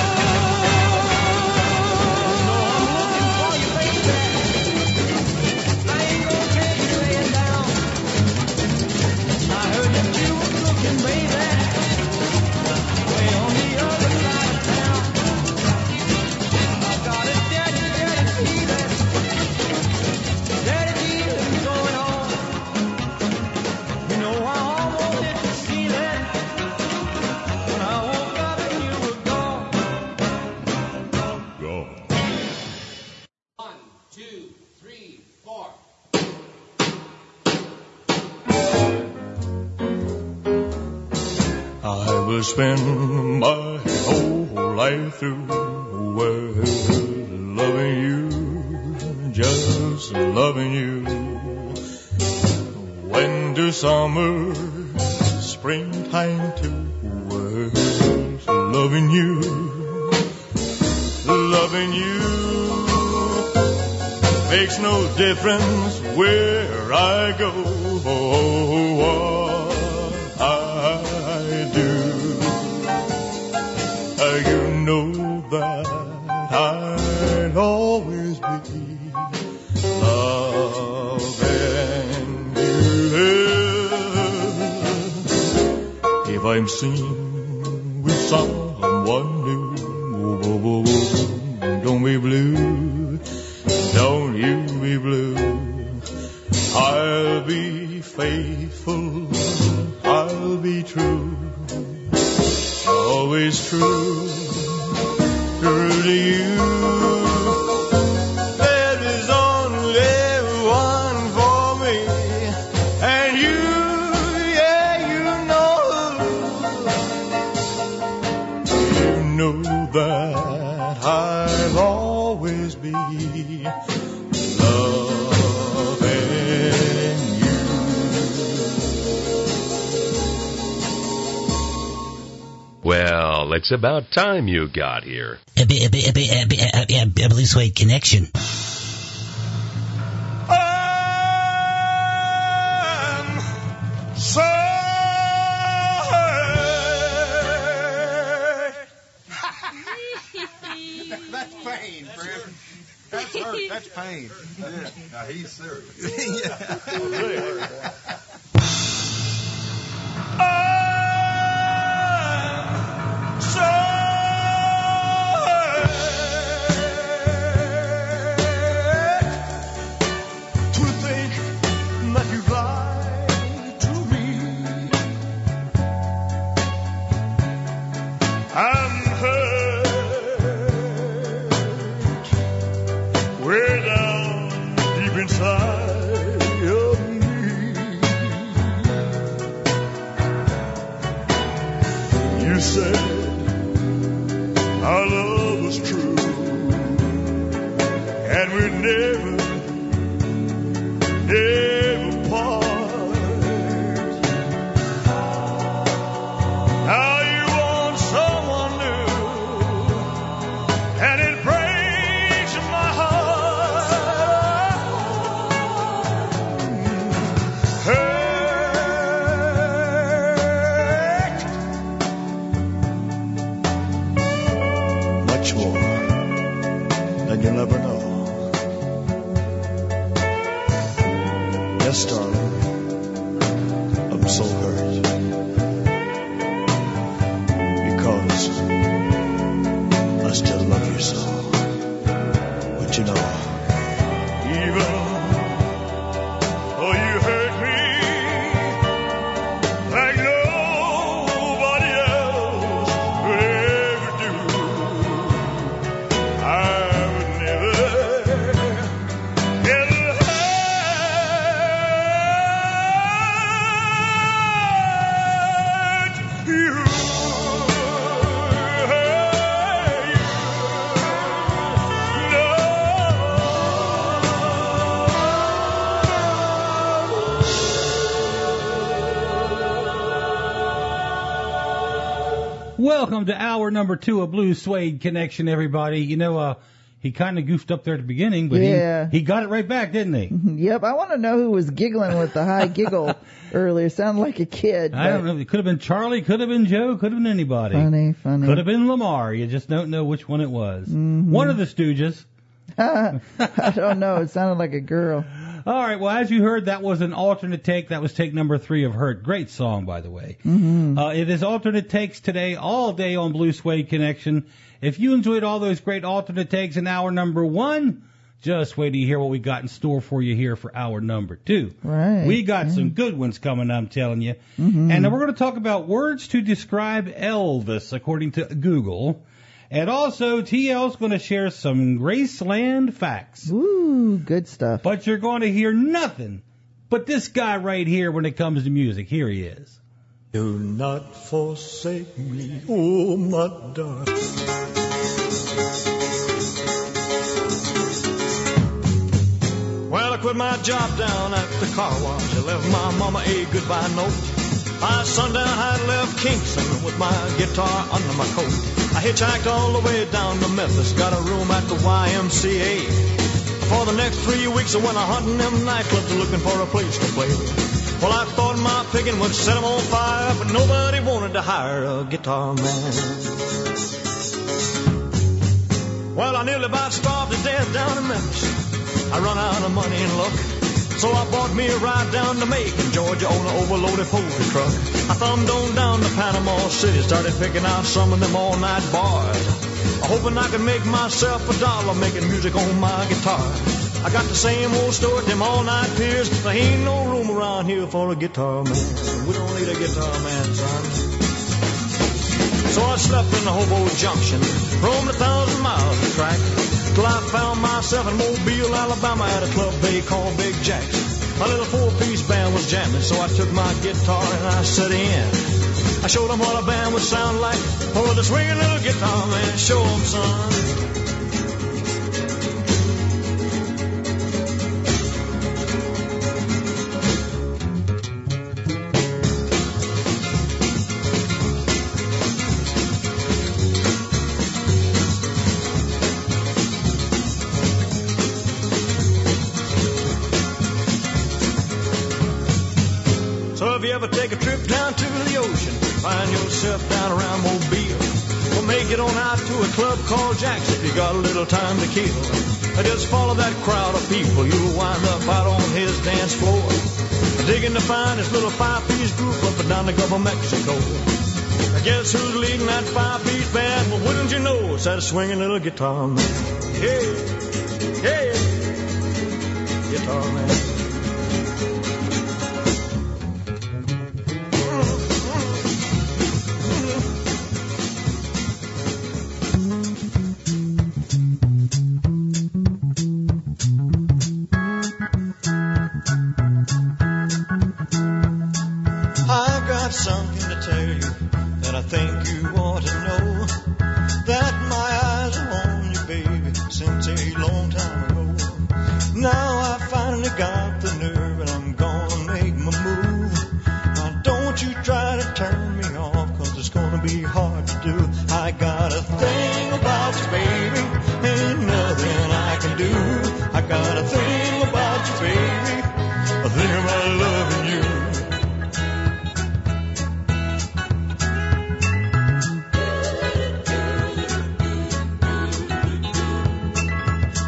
I will spend my whole life through loving you, just loving you. Winter, summer, springtime too, loving you, loving you. Makes no difference where I go. You know that I'll always be loving you. If I'm seen with someone new, don't be blue, don't you be blue. I'll be faithful, I'll be true. Always true, true to you. There is only one for me, and you, yeah, you know that I'll always be loving you. Well, it's about time you got here. Blue Suede Connection. That's pain, friend. That's hurt. That's pain. Yeah. Now he's serious. and you'll never know. Yes, darling, I'm so hurt because I still love you so. But you know, even though you hurt me like nobody else could ever do, I would never hurt you. Welcome to hour number 2 of Blue Suede Connection, everybody. You know, he kind of goofed up there at the beginning, but he got it right back, didn't he? Yep. I want to know who was giggling with the high giggle earlier. Sounded like a kid. I don't know. It could have been Charlie, could have been Joe, could have been anybody. Funny. Could have been Lamar. You just don't know which one it was. Mm-hmm. One of the Stooges. I don't know. It sounded like a girl. All right, well, as you heard, that was an alternate take. That was take number 3 of Hurt. Great song, by the way. Mm-hmm. It is alternate takes today, all day on Blue Suede Connection. If you enjoyed all those great alternate takes in hour number 1, just wait to hear what we got in store for you here for hour number 2. Right. We got some good ones coming, I'm telling you. Mm-hmm. And then we're going to talk about words to describe Elvis, according to Google. And also, TL's going to share some Graceland facts. Ooh, good stuff. But you're going to hear nothing but this guy right here when it comes to music. Here he is. Do not forsake me, oh my darling. Well, I quit my job down at the car wash. I left my mama a goodbye note. By sundown, I left Kingston with my guitar under my coat. I hitchhiked all the way down to Memphis, got a room at the YMCA. For the next 3 weeks I went a-hunting them nightclubs looking for a place to play. Well, I thought my picking would set them on fire, but nobody wanted to hire a guitar man. Well, I nearly about starved to death down in Memphis. I run out of money and luck, so I bought me a ride down to Macon, Georgia on an overloaded poultry truck. I thumbed on down to Panama City, started picking out some of them all-night bars, hoping I could make myself $1 making music on my guitar. I got the same old story at them all-night piers. There ain't no room around here for a guitar man. We don't need a guitar man, son. So I slept in the Hobo Junction, roamed 1,000 miles of track, till I found myself in Mobile, Alabama, at a club they call Big Jack's. My little 4-piece band was jamming, so I took my guitar and I set in. I showed them what a band would sound like. Oh, the swinging little guitar man, show them, son. If you ever take a trip down to the ocean, find yourself down around Mobile, well, make it on out to a club called Jack's if you got a little time to kill. Just follow that crowd of people, you'll wind up out on his dance floor, digging to find his little 5-piece group up and down the Gulf of Mexico. Guess who's leading that 5-piece band? Well, wouldn't you know, it's that swinging little guitar man. Hey, hey, guitar man. Something to tell you that I think you ought to know, that my eyes are on you, baby, since a long time ago. Now I finally got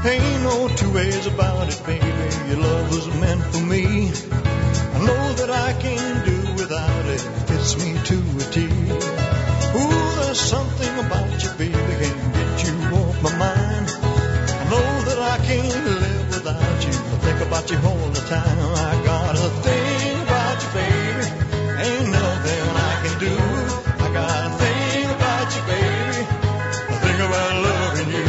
Ain't no two ways about it, baby. Your love was meant for me. I know that I can't do without it. It fits me to a T. Ooh, there's something about you, baby, can't get you off my mind. I know that I can't live without you. I think about you all the time. I got a thing about you, baby. Ain't nothing I can do. I got a thing about you, baby. I think about loving you.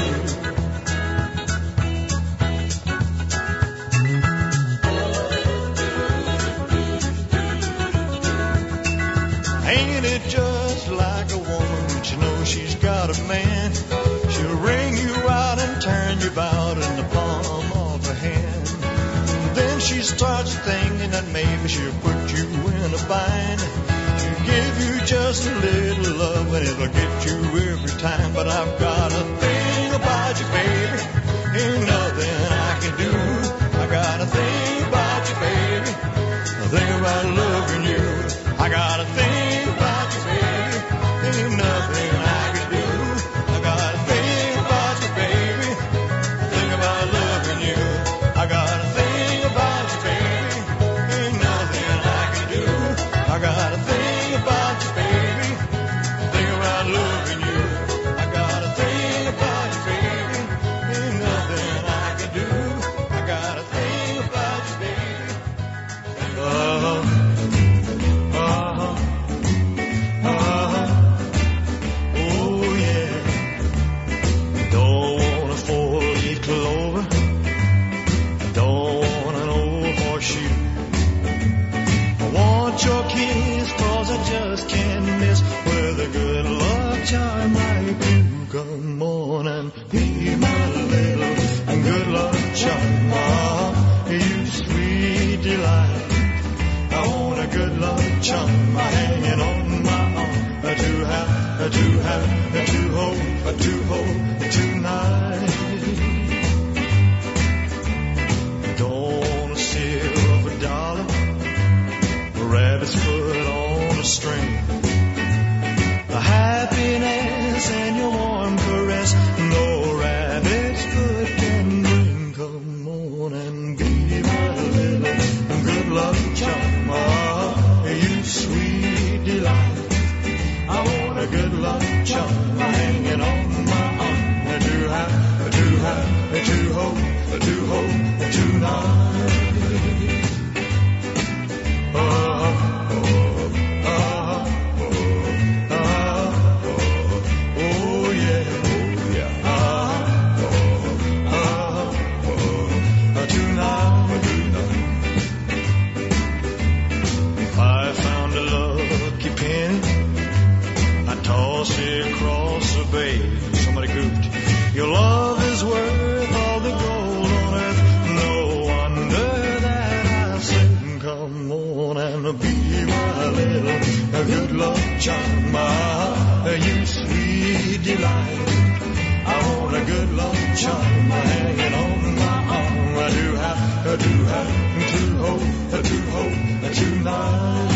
Ain't it just like a woman when she knows she's got a man? She'll ring you out and turn you about in the palm of her hand. And then she starts thinking that maybe she'll put you in a bind. She'll give you just a little love and it'll get you every time. But I've got a thing about you, baby. Ain't nothing I can do. I got a thing about you, baby. I think about loving you. I got a thing about you, baby. Ain't nothing I can do. I got a thing about you, baby. I think about loving you. I got a thing about you, baby. Ain't nothing I can do. I got a thing about you, baby. I think about loving you. I got a thing about you, baby. Ain't nothing I can do. I got a thing about you, baby. Just can't miss with a good luck charm like you. Come on and be my little good luck charm. Oh, you sweet delight. I want a good luck charm hanging on my arm to hold tonight. Don't want a silver dollar, a rabbit's foot on a string. The happiness and your warm caress, no rabbit's foot can bring. Come on and be my little good luck charm. Oh, you sweet delight. I want a good luck charm hanging on my arm to hold tonight. Somebody goofed. Your love is worth all the gold on earth. No wonder that I sing. Come on and be my little good luck charm. You sweet delight. I want a good luck charm hanging on my arm. I do have to hold tonight.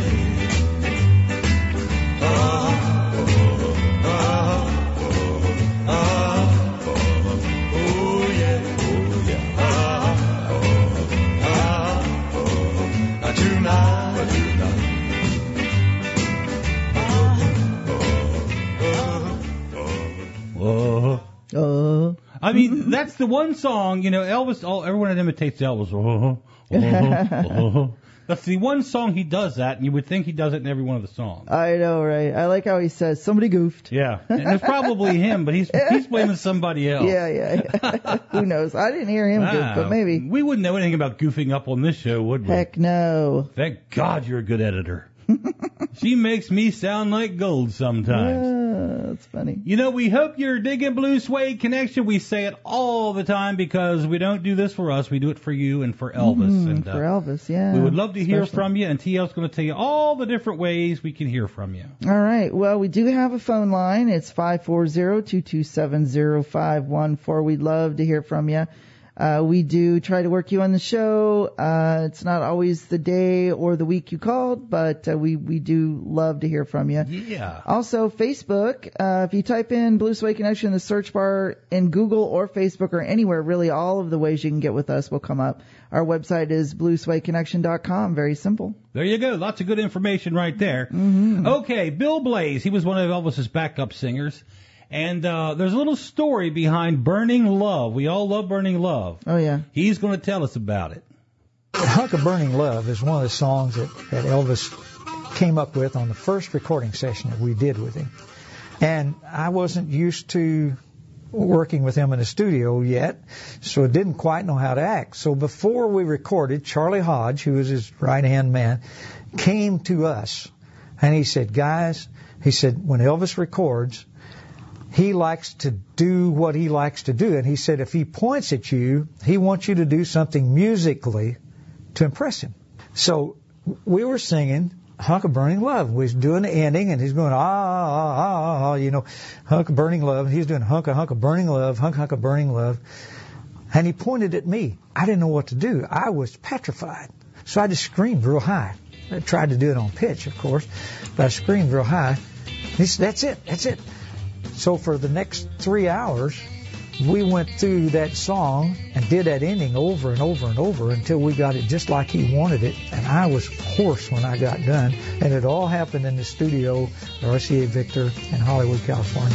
I mean, that's the one song, you know, Elvis, everyone imitates Elvis. That's the one song he does that, and you would think he does it in every one of the songs. I know, right? I like how he says, somebody goofed. Yeah, and it's probably him, but he's blaming somebody else. Yeah. Who knows? I didn't hear him goof, but maybe. We wouldn't know anything about goofing up on this show, would we? Heck no. Thank God you're a good editor. She makes me sound like gold sometimes. Yeah, that's funny. You know, we hope you're digging Blue Suede Connection. We say it all the time because we don't do this for us. We do it for you and for Elvis. For Elvis, yeah. We would love to hear from you, and TL's going to tell you all the different ways we can hear from you. All right. Well, we do have a phone line. It's 540-227-0514. We'd love to hear from you. We do try to work you on the show. It's not always the day or the week you called, but we do love to hear from you. Yeah. Also, Facebook. If you type in Blue Suede Connection in the search bar in Google or Facebook or anywhere, really all of the ways you can get with us will come up. Our website is bluesueconnection.com. Very simple. There you go. Lots of good information right there. Mm-hmm. Okay, Bill Blaze. He was one of Elvis's backup singers. And there's a little story behind Burning Love. We all love Burning Love. Oh, yeah. He's going to tell us about it. Hunk of Burning Love is one of the songs that Elvis came up with on the first recording session that we did with him. And I wasn't used to working with him in the studio yet, so didn't quite know how to act. So before we recorded, Charlie Hodge, who was his right-hand man, came to us. And he said, guys, he said, when Elvis records, he likes to do what he likes to do. And he said, if he points at you, he wants you to do something musically to impress him. So we were singing Hunk of Burning Love. We was doing the ending, and he's going, Hunk of Burning Love. And he's doing hunk of Burning Love, hunk of Burning Love. And he pointed at me. I didn't know what to do. I was petrified. So I just screamed real high. I tried to do it on pitch, of course, but I screamed real high. He said, that's it. So for the next 3 hours, we went through that song and did that ending over and over and over until we got it just like he wanted it. And I was hoarse when I got done. And it all happened in the studio at RCA Victor in Hollywood, California.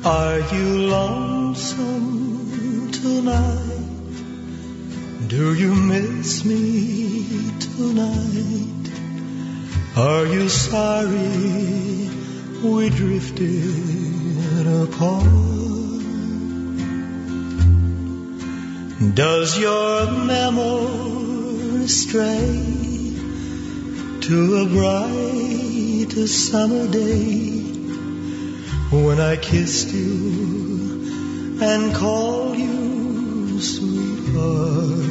Are you lonesome tonight? Do you miss me tonight? Are you sorry we drifted apart? Does your memory stray to a bright summer day when I kissed you and called you sweetheart?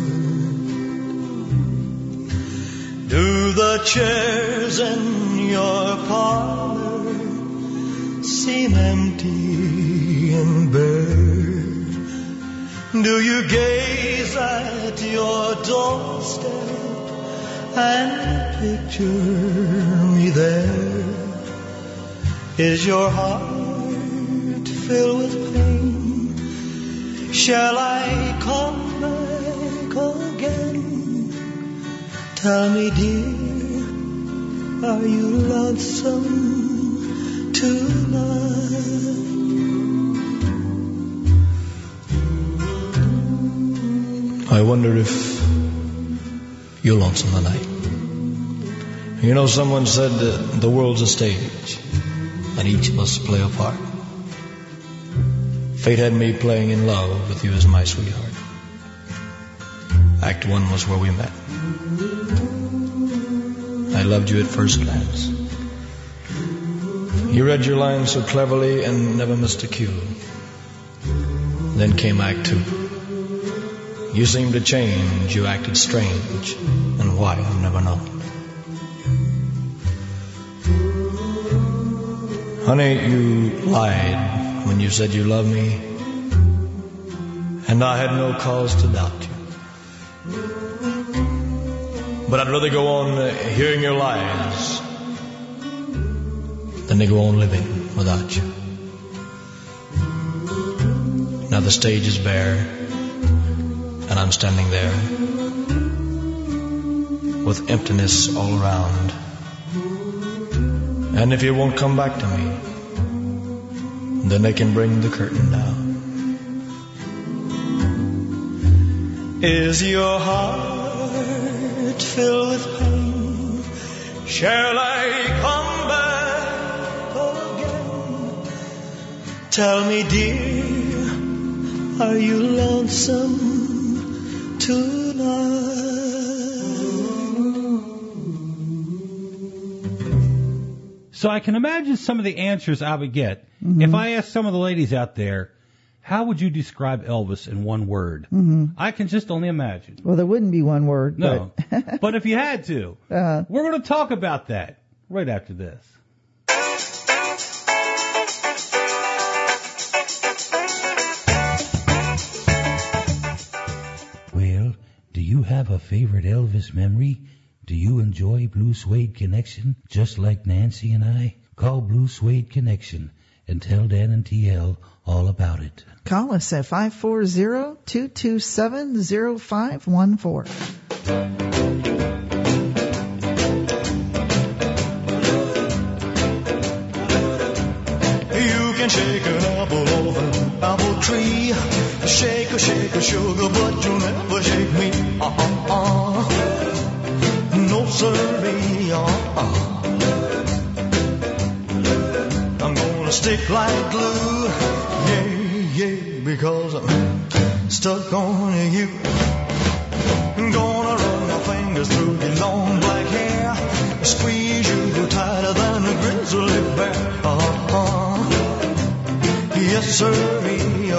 Do the chairs in your parlor seem empty and bare? Do you gaze at your doorstep and picture me there? Is your heart filled with pain? Shall I come back again? Tell me, dear, are you lonesome tonight? I wonder if you're lonesome tonight. You know, someone said that the world's a stage and each of us play a part. Fate had me playing in love with you as my sweetheart. Act 1 was where we met. I loved you at first glance. You read your lines so cleverly and never missed a cue. Then came Act 2. You seemed to change, you acted strange, and why I've never known. Honey, you lied when you said you loved me, and I had no cause to doubt you. But I'd rather go on hearing your lies than to go on living without you. Now the stage is bare, and I'm standing there with emptiness all around. And if you won't come back to me, then they can bring the curtain down. Is your heart filled with pain? Shall I come back again? Tell me, dear, are you lonesome tonight? So I can imagine some of the answers I would get. Mm-hmm. If I asked some of the ladies out there, how would you describe Elvis in one word? Mm-hmm. I can just only imagine. Well, there wouldn't be one word. No. But if you had to, we're going to talk about that right after this. Well, do you have a favorite Elvis memory? Do you enjoy Blue Suede Connection just like Nancy and I? Call Blue Suede Connection and tell Dan and TL all about it. Call us at 540-227-0514. You can shake an apple off an apple tree. Shake a sugar, but you'll never shake me. No sirree. I'm gonna stick like glue. Yeah, because I'm stuck on you. I'm gonna run my fingers through your long black hair, squeeze you tighter than a grizzly bear. Yes, sirree.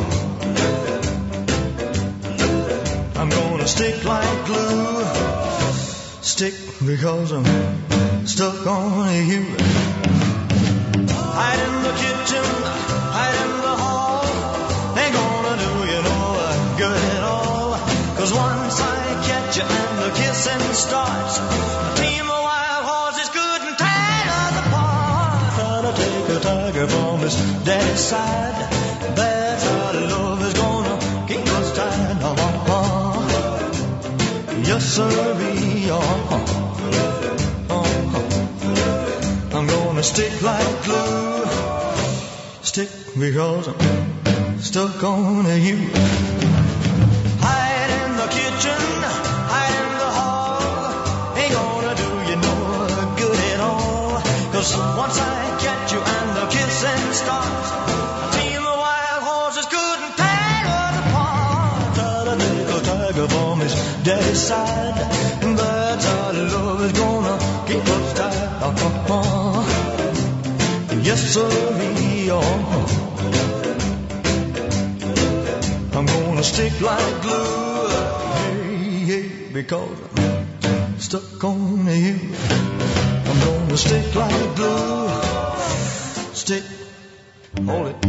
I'm gonna stick like glue. Stick because I'm stuck on you. Hide in the kitchen, hide in the hall. Ain't gonna do you no good at all. 'Cause once I catch you and the kissing starts, a team of wild horses couldn't tear us apart. Try to take a tiger from his daddy's side. That's how love is gonna keep us tied. Yes, sirree. I'm gonna stick like glue. stick because I'm stuck on you. Hide in the kitchen, hide in the hall, ain't gonna do you no good at all. 'Cause once I catch you and the kissing starts, a team of wild horses couldn't tear us apart. Try to take a tiger from his daddy's side, but our love is gonna keep us tied. Yes, sir, I'm gonna stick like glue, hey, because I'm stuck on you. I'm gonna stick like glue, stick, hold it.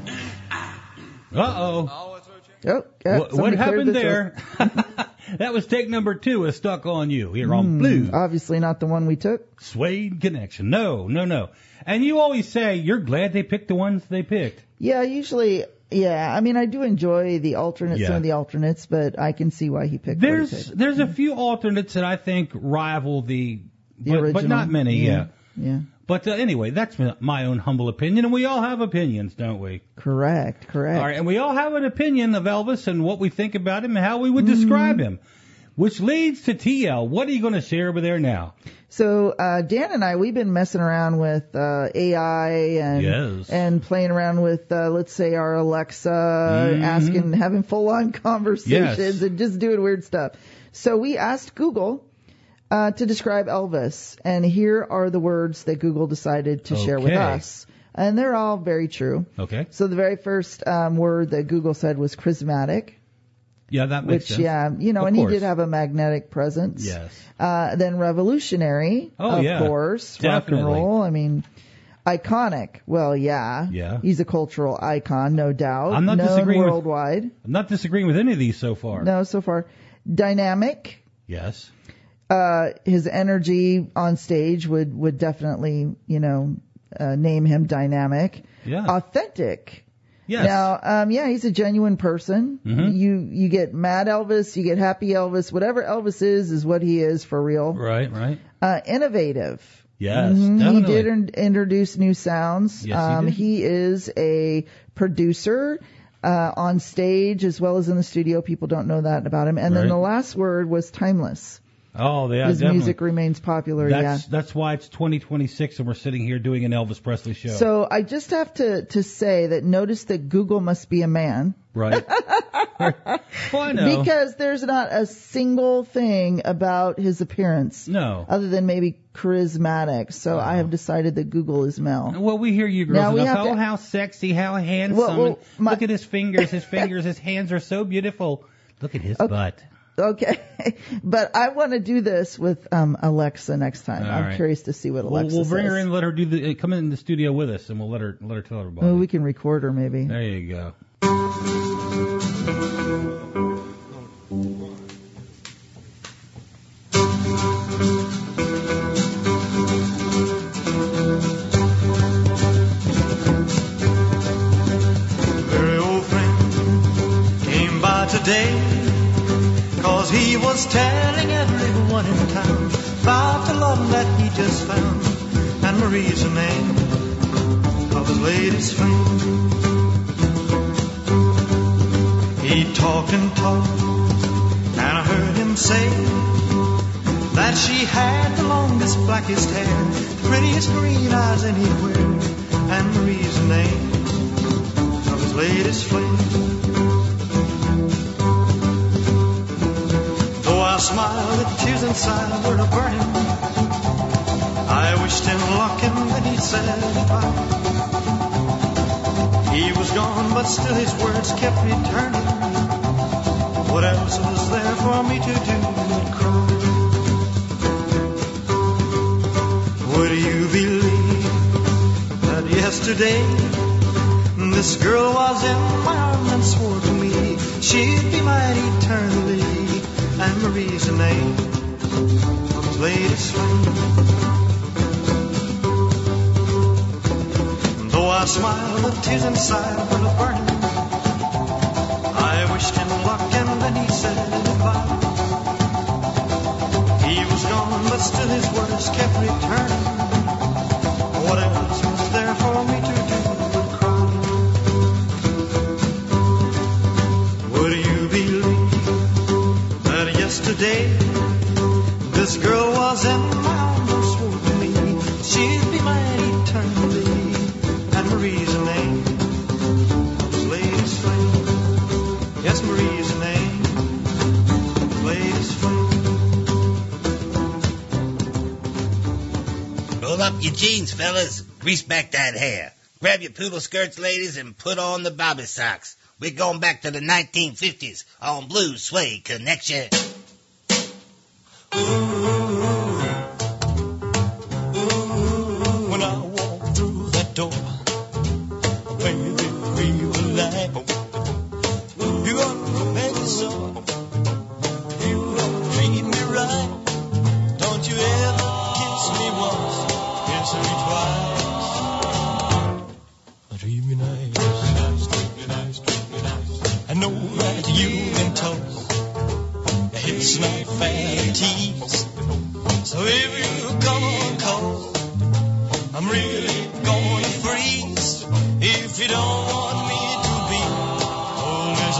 Uh-oh. Oh, what happened there? That was take number 2 of Stuck on You here on Blue. Obviously not the one we took. Suede Connection. No. And you always say you're glad they picked the ones they picked. Yeah, usually, yeah. I mean, I do enjoy the alternates, some of the alternates, but I can see why he picked what he picked. There's a few alternates that I think rival the original. But not many, Yeah. But anyway, that's my own humble opinion, and we all have opinions, don't we? Correct. All right, and we all have an opinion of Elvis and what we think about him and how we would describe him, which leads to TL. What are you going to share over there now? So Dan and I, we've been messing around with AI and playing around with, let's say, our Alexa, having full-on conversations and just doing weird stuff. So we asked Google to describe Elvis, and here are the words that Google decided to share with us. And they're all very true. Okay. So the very first word that Google said was charismatic. Yeah, that makes sense. And he did have a magnetic presence. Yes. Then revolutionary, of course. Definitely. Rock and roll. I mean, iconic. Well, yeah. He's a cultural icon, no doubt. I'm not disagreeing worldwide. I'm not disagreeing with any of these so far. No, so far. Dynamic. Yes. His energy on stage would definitely, name him dynamic. Yeah. Authentic. Yes. Now, he's a genuine person. Mm-hmm. You get mad Elvis, you get happy Elvis. Whatever Elvis is what he is for real. Right. Innovative. Yes, He did introduce new sounds. Yes, he did. He is a producer. On stage as well as in the studio. People don't know that about him. And then the last word was timeless. Oh, yeah, his definitely. music remains popular. That's why it's 2026 and we're sitting here doing an Elvis Presley show. So I just have to say that notice that Google must be a man. Right. Well, I know. Because there's not a single thing about his appearance. No. Other than maybe charismatic. So I have decided that Google is male. Well, we hear you girls enough. How sexy, how handsome. Look at his fingers. His hands are so beautiful. Look at his butt. Okay, but I want to do this with Alexa next time. I'm curious to see what Alexa says. We'll bring her in, let her come in the studio with us, and we'll let her tell everybody. Well, we can record her maybe. There you go. Very old friend came by today. 'Cause he was telling everyone in town about the love that he just found. And Marie's the name of his latest friend. He talked and talked, and I heard him say that she had the longest, blackest hair, the prettiest green eyes anywhere. And Marie's the name of his latest flame. I smiled, the tears inside were burning. I wished him luck and then he said goodbye. He was gone, but still his words kept returning. What else was there for me to do but cry? Would you believe that yesterday this girl was in my arms and swore to me she'd be mine eternally? And Marie's the name of his latest flame. Though I smiled, the tears inside were burning. I wished him luck and then he said goodbye. He was gone, but still his words kept returning. What else was there for me to do but cry? name. Latest flame. Yes, Marie's the name. Latest flame. Roll up your jeans, fellas. Grease back that hair. Grab your poodle skirts, ladies, and put on the bobby socks. We're going back to the 1950s on Blue Suede Connection. When I walk through that door, baby, we were like, you're gonna make me so. You're gonna treat me right. Don't you ever kiss me once, kiss me twice. Treat me nice, treat me nice, treat me nice. I know that you've been told it's not fair to tease. So if you come on cold, I'm really gonna freeze. If you don't want me to be always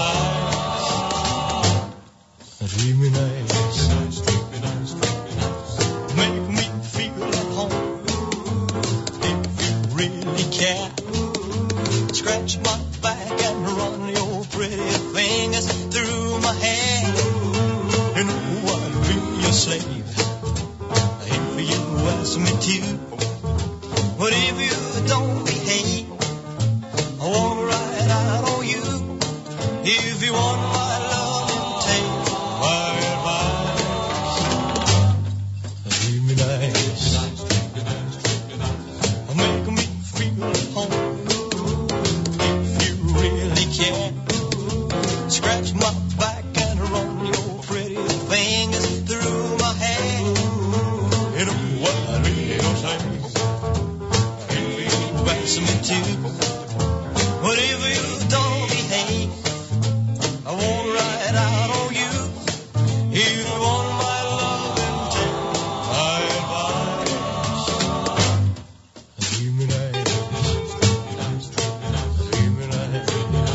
ice, treat me nice, treat me nice, treat me nice. Make me feel at home. If you really care, scratch my back and run your pretty fingers through my hair. You know I'll be your slave if you ask me to. But if you don't behave, I won't ride out on you. If you want my love, then take my advice. Treat me nice, make me feel at home. If you really care, scratch my back and run your pretty fingers through my hair. You know what I really don't say. If you ask me to, but if you don't behave, I won't ride out on you. If you want my love, then take my advice. Treat me nice, treat me nice,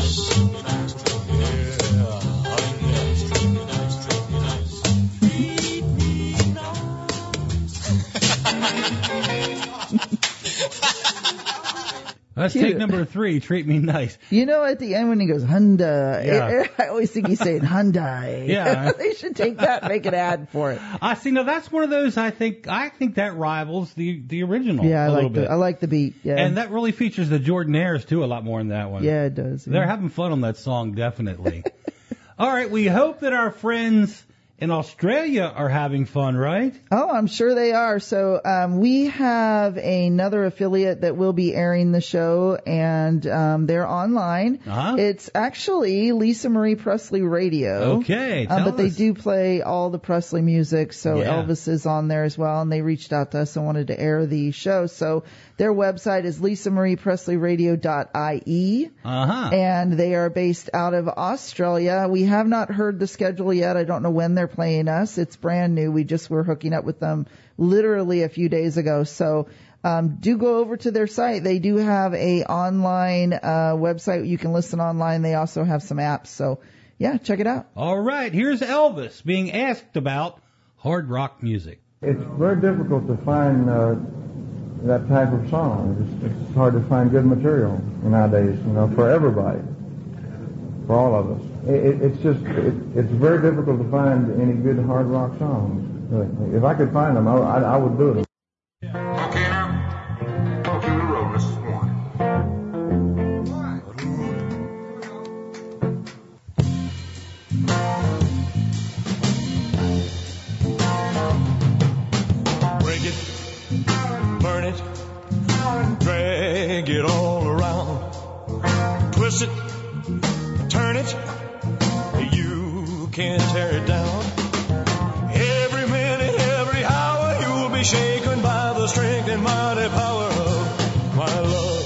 Let's take number 3, treat me nice. You know, at the end when he goes, Hyundai, Yeah. I always think he's saying Hyundai. Yeah. They should take that and make an ad for it. I see. Now that's one of those. I think that rivals the original. Yeah, a little bit. I like the beat. Yeah. And that really features the Jordanaires too a lot more in that one. Yeah, it does. Yeah. They're having fun on that song, definitely. All right, we hope that our friends in Australia are having fun, right? Oh, I'm sure they are. So we have another affiliate that will be airing the show, and they're online. Uh-huh. It's actually Lisa Marie Presley Radio. Okay, but they do play all the Presley music, so Yeah. Elvis is on there as well, and they reached out to us and wanted to air the show. So their website is lisamariepresleyradio.ie. Uh-huh. And they are based out of Australia. We have not heard the schedule yet. I don't know when they're playing us. It's brand new. We just were hooking up with them literally a few days ago. So do go over to their site. They do have a online website. You can listen online. They also have some apps. So, yeah, check it out. All right, here's Elvis being asked about hard rock music. It's very difficult to find that type of song. It's hard to find good material nowadays, for everybody, for all of us. It's very difficult to find any good hard rock songs. If I could find them, I would do them. Okay, now, talk to the road, Mrs. Warren. Break it, burn it, drag it all around. Twist it, turn it, you can't tear it down. Every minute, every hour, you'll be shaken by the strength and mighty power of my love.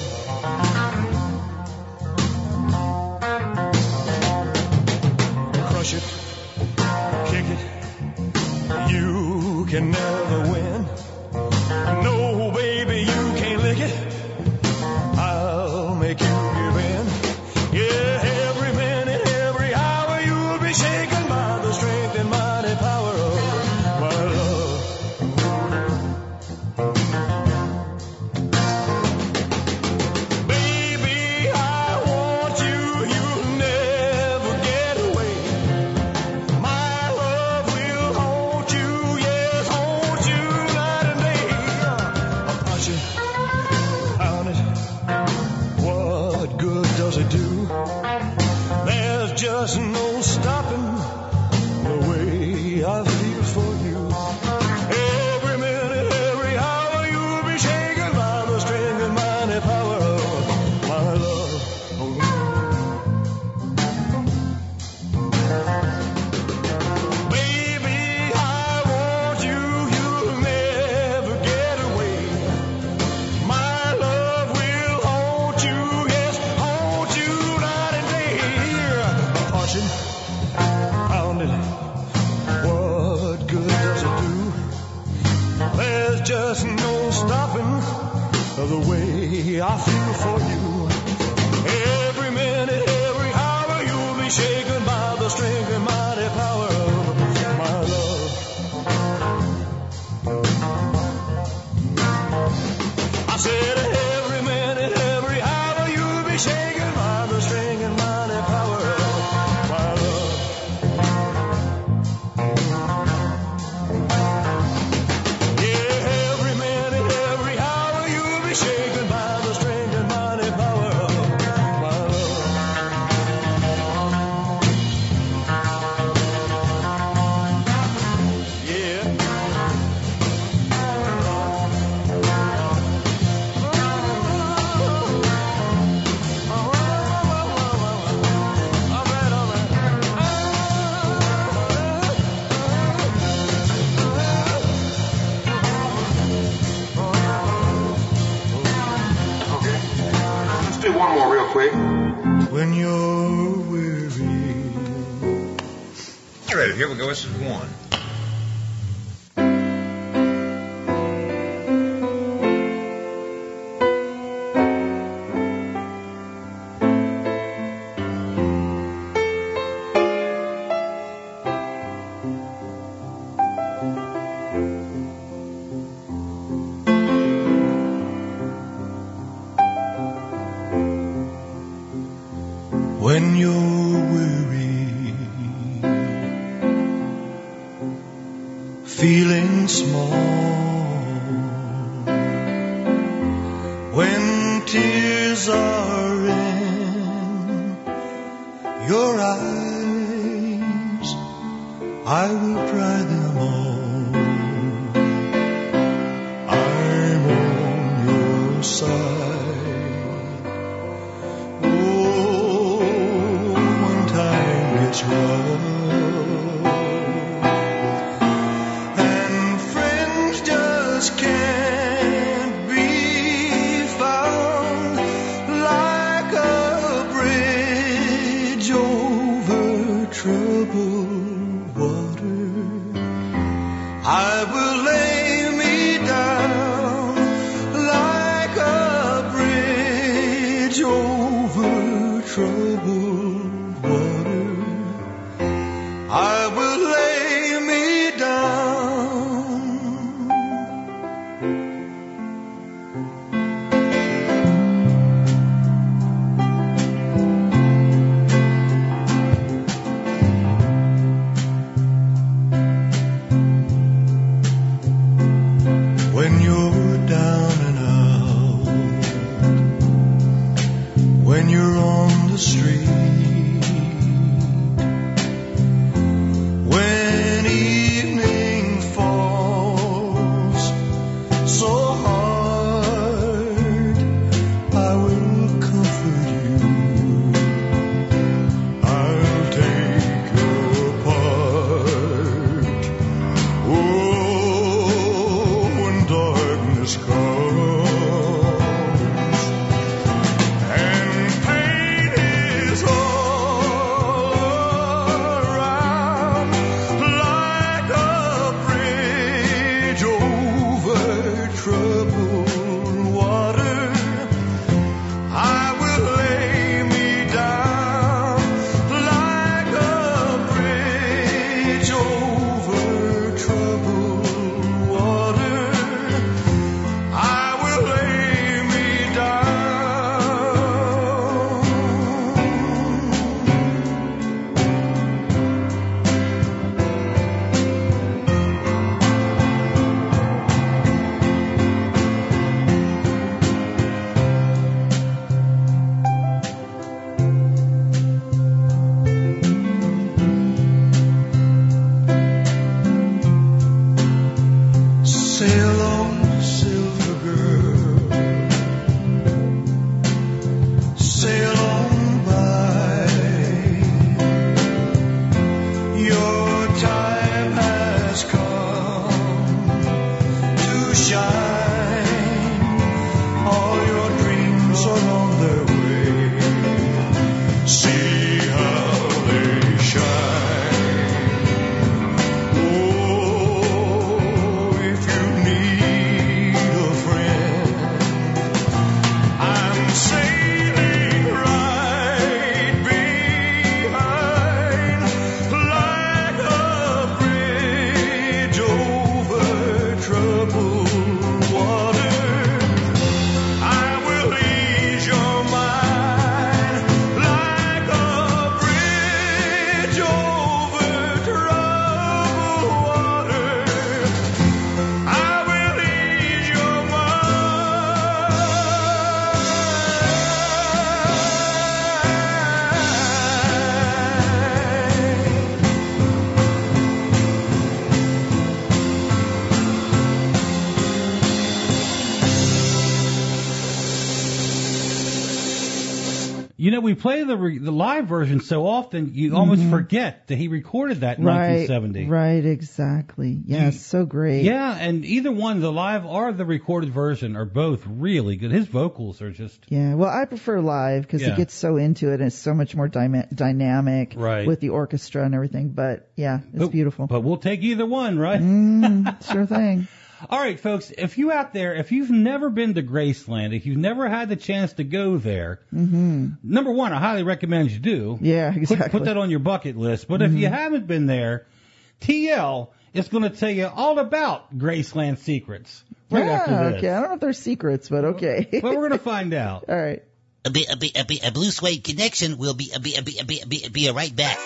Crush it, kick it, you can never win. No, baby, you can't lick it. I'll make you give in. Yeah, every minute, every hour, you'll be shaken by the strength and mighty power of my love. Baby, does it do? There's just no stopping the way I feel for you. Every minute, every hour, you'll be shaken by the strength and mighty power of my love. Baby, I want you, you'll never get away. My love will haunt you, yes, haunt you night and day. Punching, pounding, what good does it do? There's just no stopping the way I feel for you. Every minute, every hour, you'll be shaken by the strength and mighty power of my love. I said every minute, every hour, you'll be shaken by the strength and mighty power of my love. Yeah, every minute, every hour, you'll be shaken by the strength and mighty power of my love. Yeah. Okay. Let's do one more real quick. When you're weary. All right, here we go. This is one. When you're weary, feeling small, when tears are in your eyes, I will dry them all. I'm on your side. It's rough, and friends just can't be found like a bridge over troubled water. I will lay me down like a bridge over troubled water. I will lay me down. When you're down and out, when you're on the street, when evening falls so hard, I will comfort you. I'll take your part. Oh, when darkness comes and pain is all You know, we play the live version so often, you almost forget that he recorded that in 1970. Right, exactly. Yes, so great. Yeah, and either one, the live or the recorded version, are both really good. His vocals are just... Yeah, well, I prefer live because he gets so into it and it's so much more dynamic with the orchestra and everything. But, yeah, it's beautiful. But we'll take either one, right? Sure thing. All right, folks, if you out there, if you've never been to Graceland, if you've never had the chance to go there, number one, I highly recommend you do. Yeah, exactly. Put that on your bucket list. But if you haven't been there, TL is going to tell you all about Graceland secrets after this. Okay, I don't know if they're secrets, but okay. Well, we're going to find out. All right. A Blue Suede Connection will be right back.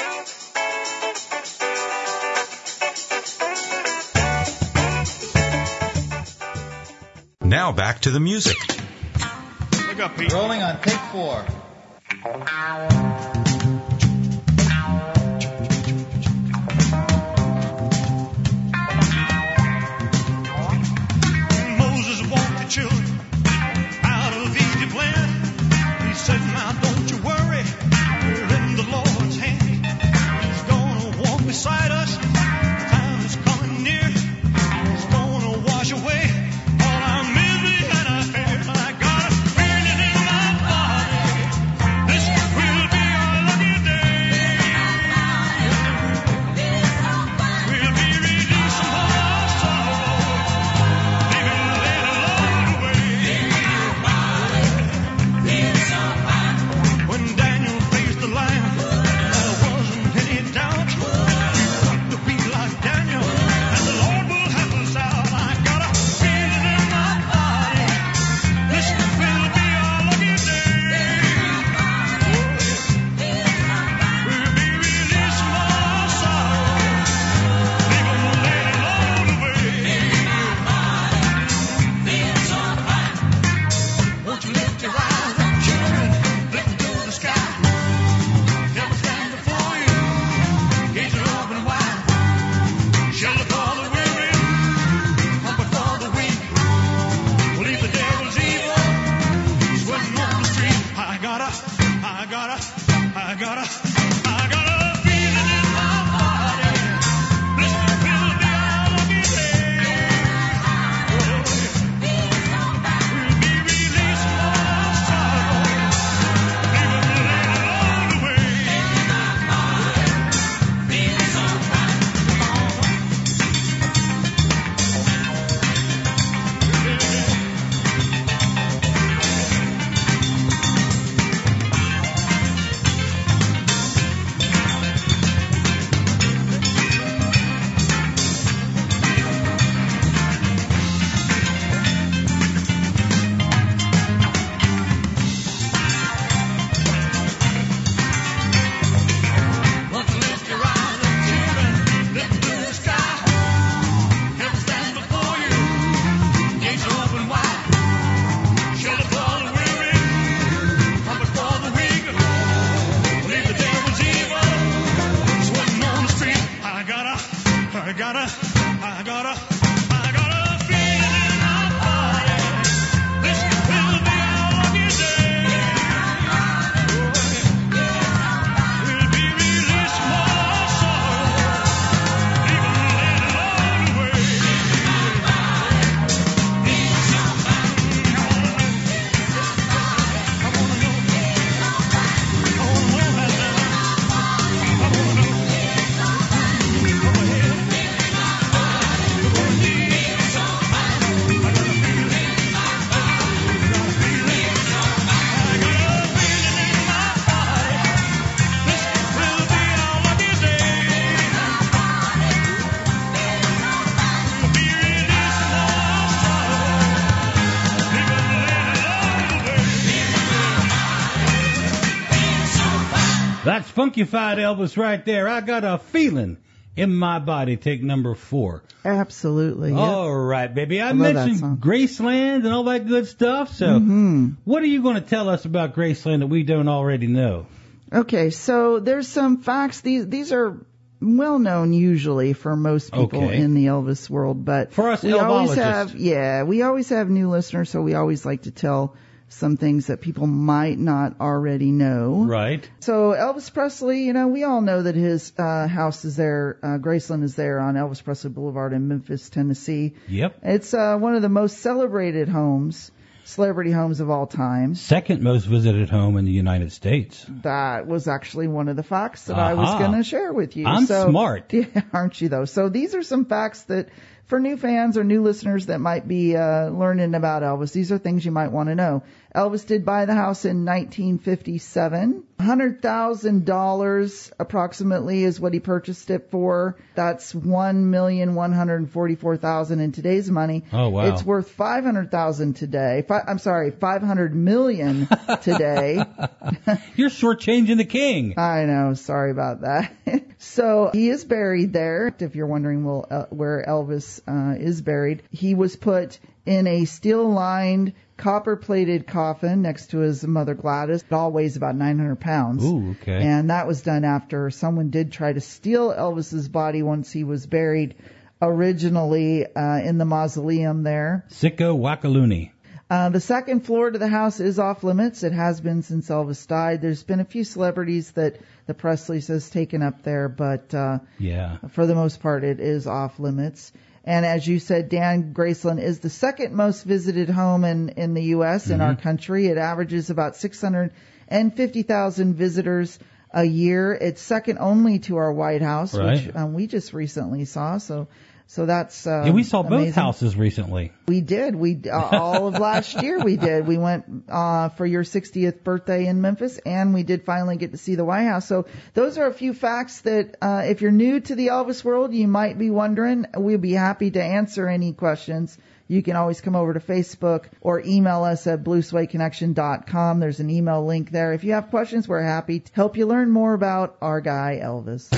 Now back to the music. Look up, Pete. Rolling on take 4. Moses walked the children out of Egypt land. He said, now don't you worry, we're in the Lord's hand. He's gonna walk beside us. Time is coming near. He's gonna wash away all our misery and our fear. I got a feeling in my body. This will be our lucky day. We'll be released from our sorrow. When Daniel faced the lion, there wasn't any doubt. You got to be like Daniel, and the Lord will help us out. I got a feeling in my body. This will be our lucky day. We'll be released from our sorrow. Leave 'em laying all away. Won't you lift your eyes up, children? Lift to the sky. Never stand before you. Gates are open wide. Shelter for the weary, comfort for the weak. We'll leave the devil's evil sweating on the street. I got a feeling in my body. This will be our lucky day. We'll be released from our sorrow. Leave 'em laying all away. Won't you lift your eyes up, children? Lift to the sky. Never stand before you. Gates are open wide. Shelter for the weary, comfort for the weak. Leave the devil's evil sweating on the street. I got a feeling in my body. This will be our lucky day. We'll be released from our sorrow. Leave 'em laying all away. That's Funkified Elvis right there. I got a feeling in my body. Take number 4. Absolutely. Yep. All right, baby. I love that mentioned song. Graceland and all that good stuff. So what are you going to tell us about Graceland that we don't already know? Okay, so there's some facts. These are well known usually for most people in the Elvis world, but for us we always Elvologists. have we always have new listeners, so we always like to tell some things that people might not already know. Right. So Elvis Presley, you know, we all know that his house is there, Graceland is there on Elvis Presley Boulevard in Memphis, Tennessee. Yep. It's one of the most celebrated homes, celebrity homes of all time. Second most visited home in the United States. That was actually one of the facts that I was going to share with you. I'm smart. Yeah, aren't you though? So these are some facts that for new fans or new listeners that might be learning about Elvis, these are things you might want to know. Elvis did buy the house in 1957. $100,000 approximately is what he purchased it for. That's $1,144,000 in today's money. Oh, wow. It's worth $500,000 today. $500 million today. You're shortchanging the king. I know. Sorry about that. So he is buried there. If you're wondering where Elvis is buried, he was put in a steel-lined, copper-plated coffin next to his mother Gladys. It all weighs about 900 pounds. Ooh, okay. And that was done after someone did try to steal Elvis's body once he was buried originally in the mausoleum there. Sicko Wakaluni. The second floor to the house is off limits. It has been since Elvis died. There's been a few celebrities that the Presleys has taken up there, but for the most part, it is off limits. And as you said, Dan, Graceland is the second most visited home in the U.S., in our country. It averages about 650,000 visitors a year. It's second only to our White House, which we just recently saw. So that's we saw both amazing. houses recently. We did. All of last year we did. We went for your 60th birthday in Memphis, and we did finally get to see the White House. So those are a few facts that if you're new to the Elvis world, you might be wondering. We'll be happy to answer any questions. You can always come over to Facebook or email us at blueswayconnection.com. There's an email link there. If you have questions, we're happy to help you learn more about our guy Elvis.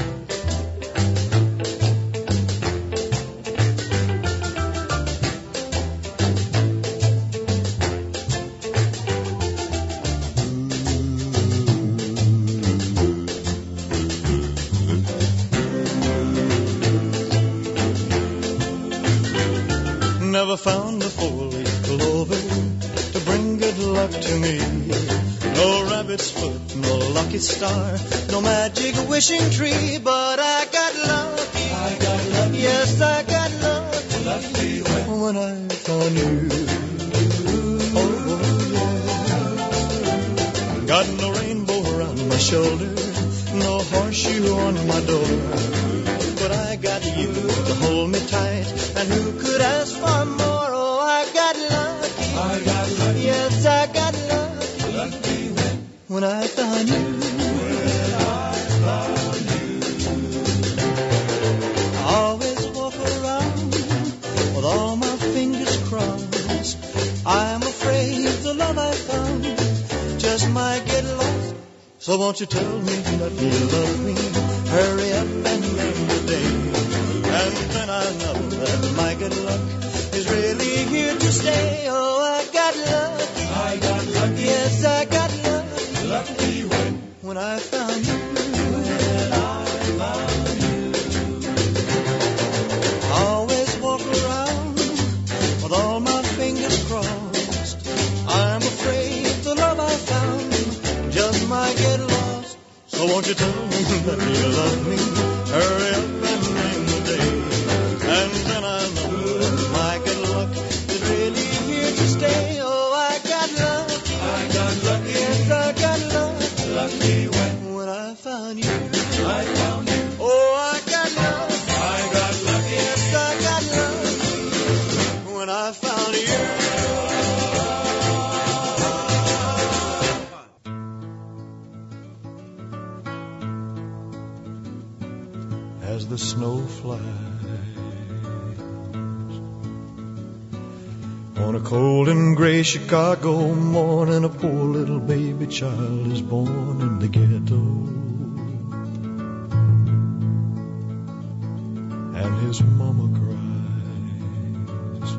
Never found a four-leaf clover to bring good luck to me. No rabbit's foot, no lucky star, no magic wishing tree, but I got lucky. Yes, I got lucky when I found you. Oh, yeah. Got no rainbow around my shoulder, no horseshoe on my door, but I got you to hold me tight, and who could ask for more? Oh, I got lucky. Yes, I got lucky when I found you. I always walk around with all my fingers crossed. I'm afraid the love I found just might get lost. So won't you tell me that you love me? Hurry up and name the day, and then I know that my good luck is really here to stay. Oh, I got lucky. Yes, I got lucky when I found you. I always walk around with all my fingers crossed. I'm afraid the love I found just might get lost. So won't you tell me that you love me? Hurry up and name the day, and then I'll know that my good luck is really here to stay. Oh, I got lucky. Yes, I got lucky when I found you. Oh, I got lucky. Yes, I got lucky when I found you. As the snow flies on a cold and gray Chicago morning, a poor little baby child is born in the ghetto, and his mama cries,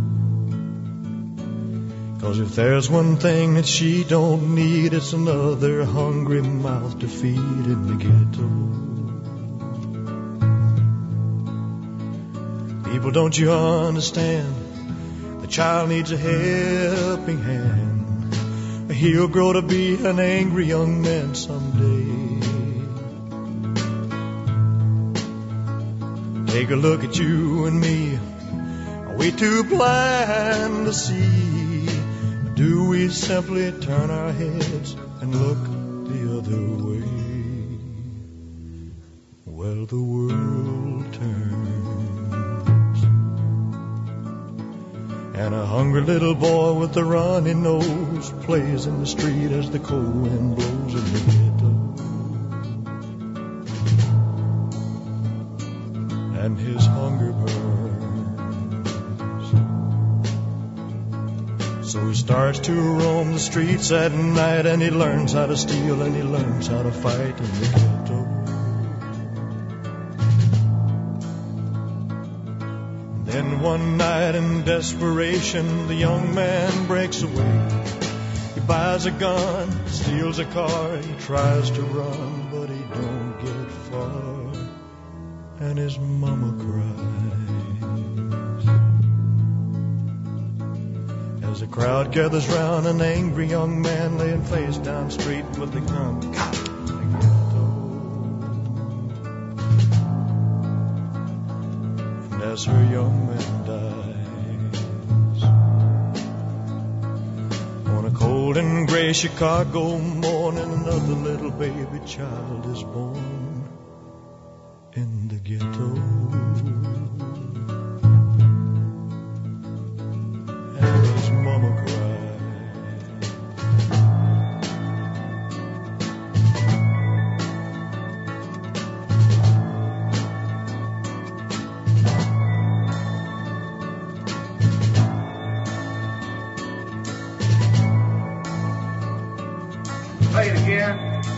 'cause if there's one thing that she don't need, it's another hungry mouth to feed in the ghetto. People, don't you understand? The child needs a helping hand. he'll grow to be an angry young man someday. Take a look at you and me. Are we too blind to see? Do we simply turn our heads and look the other way? Well, the world turns, and a hungry little boy with a runny nose plays in the street as the cold wind blows in the ghetto. And his hunger burns, so he starts to roam the streets at night, and he learns how to steal and he learns how to fight in the ghetto. Then one night in desperation, the young man breaks away. He buys a gun, steals a car, he tries to run, but he don't get far. And his mama cries as the crowd gathers round an angry young man laying face down street with a gun. And as her young man dies, on a cold and gray Chicago morning, another little baby child is born in the ghetto. And his mama cried. Play it again.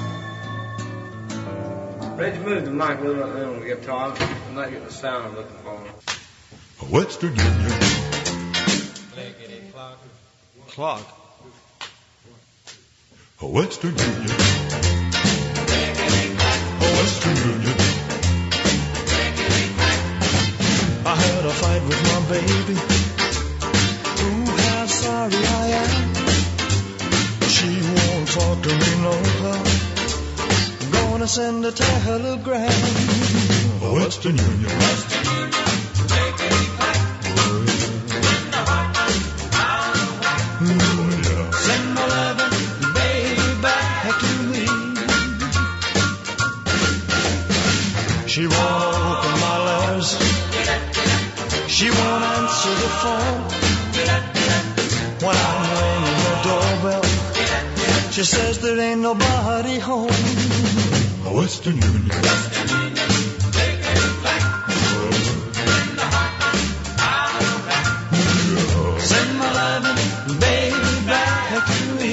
Reggie, move the mic a little bit on the guitar. I'm not getting the sound I'm looking for. West Virginia. Clock. West Virginia. West Virginia. I had a fight with my baby. Ooh, how sorry I am. She won't talk to me no more. Gonna send a telegram. Western Union. Western Union. Send my loving baby back to me. She won't open my letters. She won't answer the phone. When I'm ringing the doorbell, she says there ain't nobody home. Western Union. Western Union. Take it back. Send my loving baby back to me.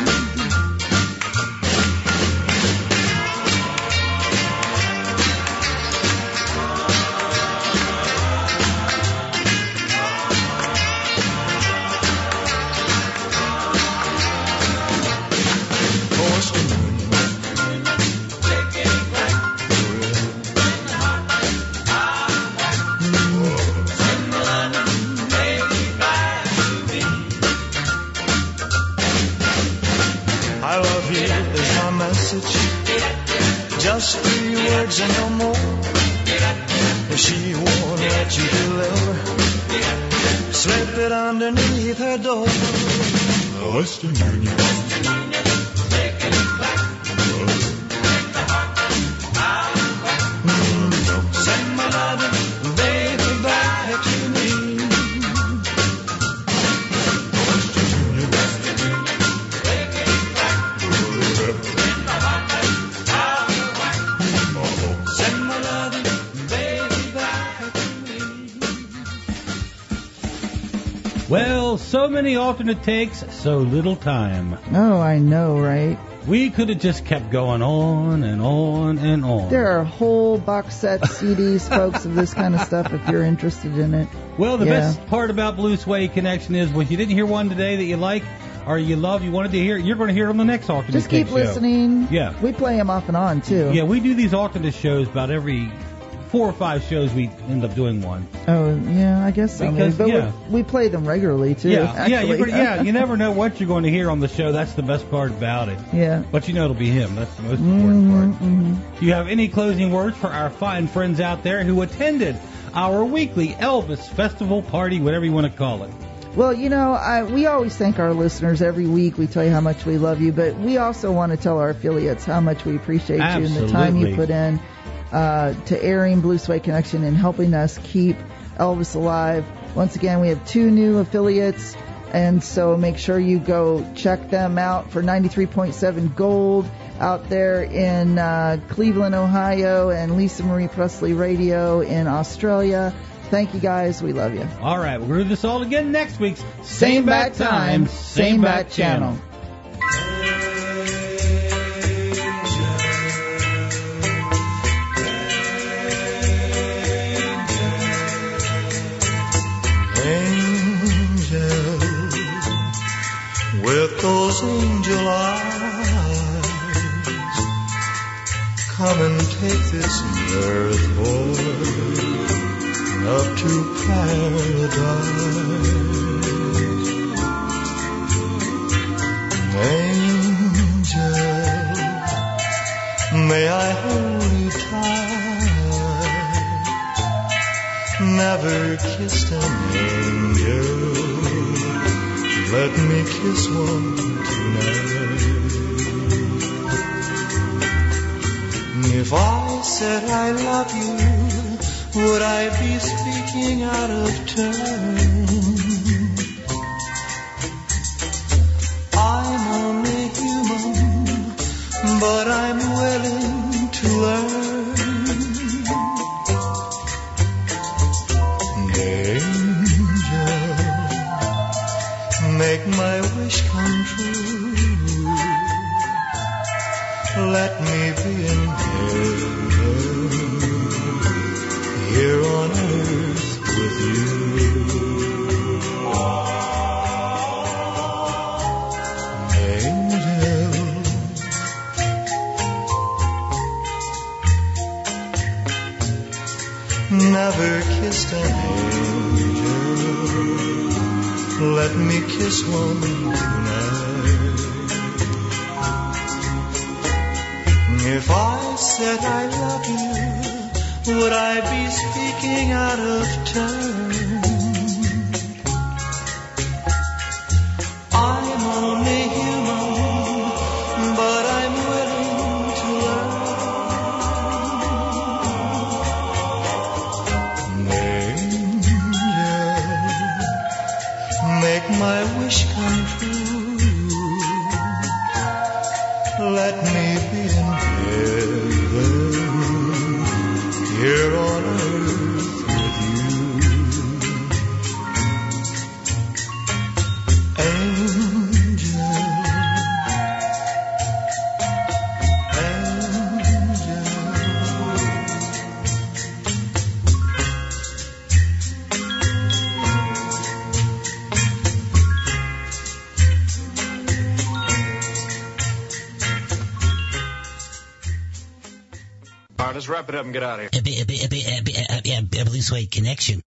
Just 3 words and no more. If she won't let you deliver, slip it underneath her door. Western Union. Take it back. Send my loving baby back to me. Western Union. Take it back. Well, so many alternate takes, so little time. Oh, I know, right? We could have just kept going on and on and on. There are whole box set CDs, folks, of this kind of stuff if you're interested in it. Well, the best part about Blue Suede Connection is, well, if you didn't hear one today that you like or you love, you wanted to hear, you're going to hear it on the next alternate Just keep show. listening. Yeah. We play them off and on, too. Yeah, we do these alternate shows about every 4 or 5 shows we end up doing one. Oh, yeah, I guess so. Because, but yeah. we play them regularly, too. You never know what you're going to hear on the show. That's the best part about it. Yeah. But you know it'll be him. That's the most important part. Do you have any closing words for our fine friends out there who attended our weekly Elvis Festival party, whatever you want to call it? Well, you know, we always thank our listeners every week. We tell you how much we love you, but we also want to tell our affiliates how much we appreciate you and the time you put in to airing Blue Suede Connection and helping us keep Elvis alive. Once again, we have 2 new affiliates, and so make sure you go check them out for 93.7 Gold out there in Cleveland, Ohio, and Lisa Marie Presley Radio in Australia. Thank you, guys. We love you. All right. We'll do this all again next week. Same bat time, same bat channel. Angel, with those angel eyes, come and take this earth, boy, up to paradise. Angel, may I hold you tight? Never kissed an angel, let me kiss one tonight. If I said I love you, would I be speaking out of turn? I'm only human, but I'm willing to learn. Angel, make my wish come true. Let me be in heaven, here on earth with you. Angel, never kissed an angel, let me kiss one tonight. If I said I love you, would I be speaking out of turn? I'm only human, but I'm willing to learn. Angel, make my wish come true. Let me be in heaven, here on earth with you. Angel, angel. All right, let's wrap it up and get out of here. Blue Suede Connection.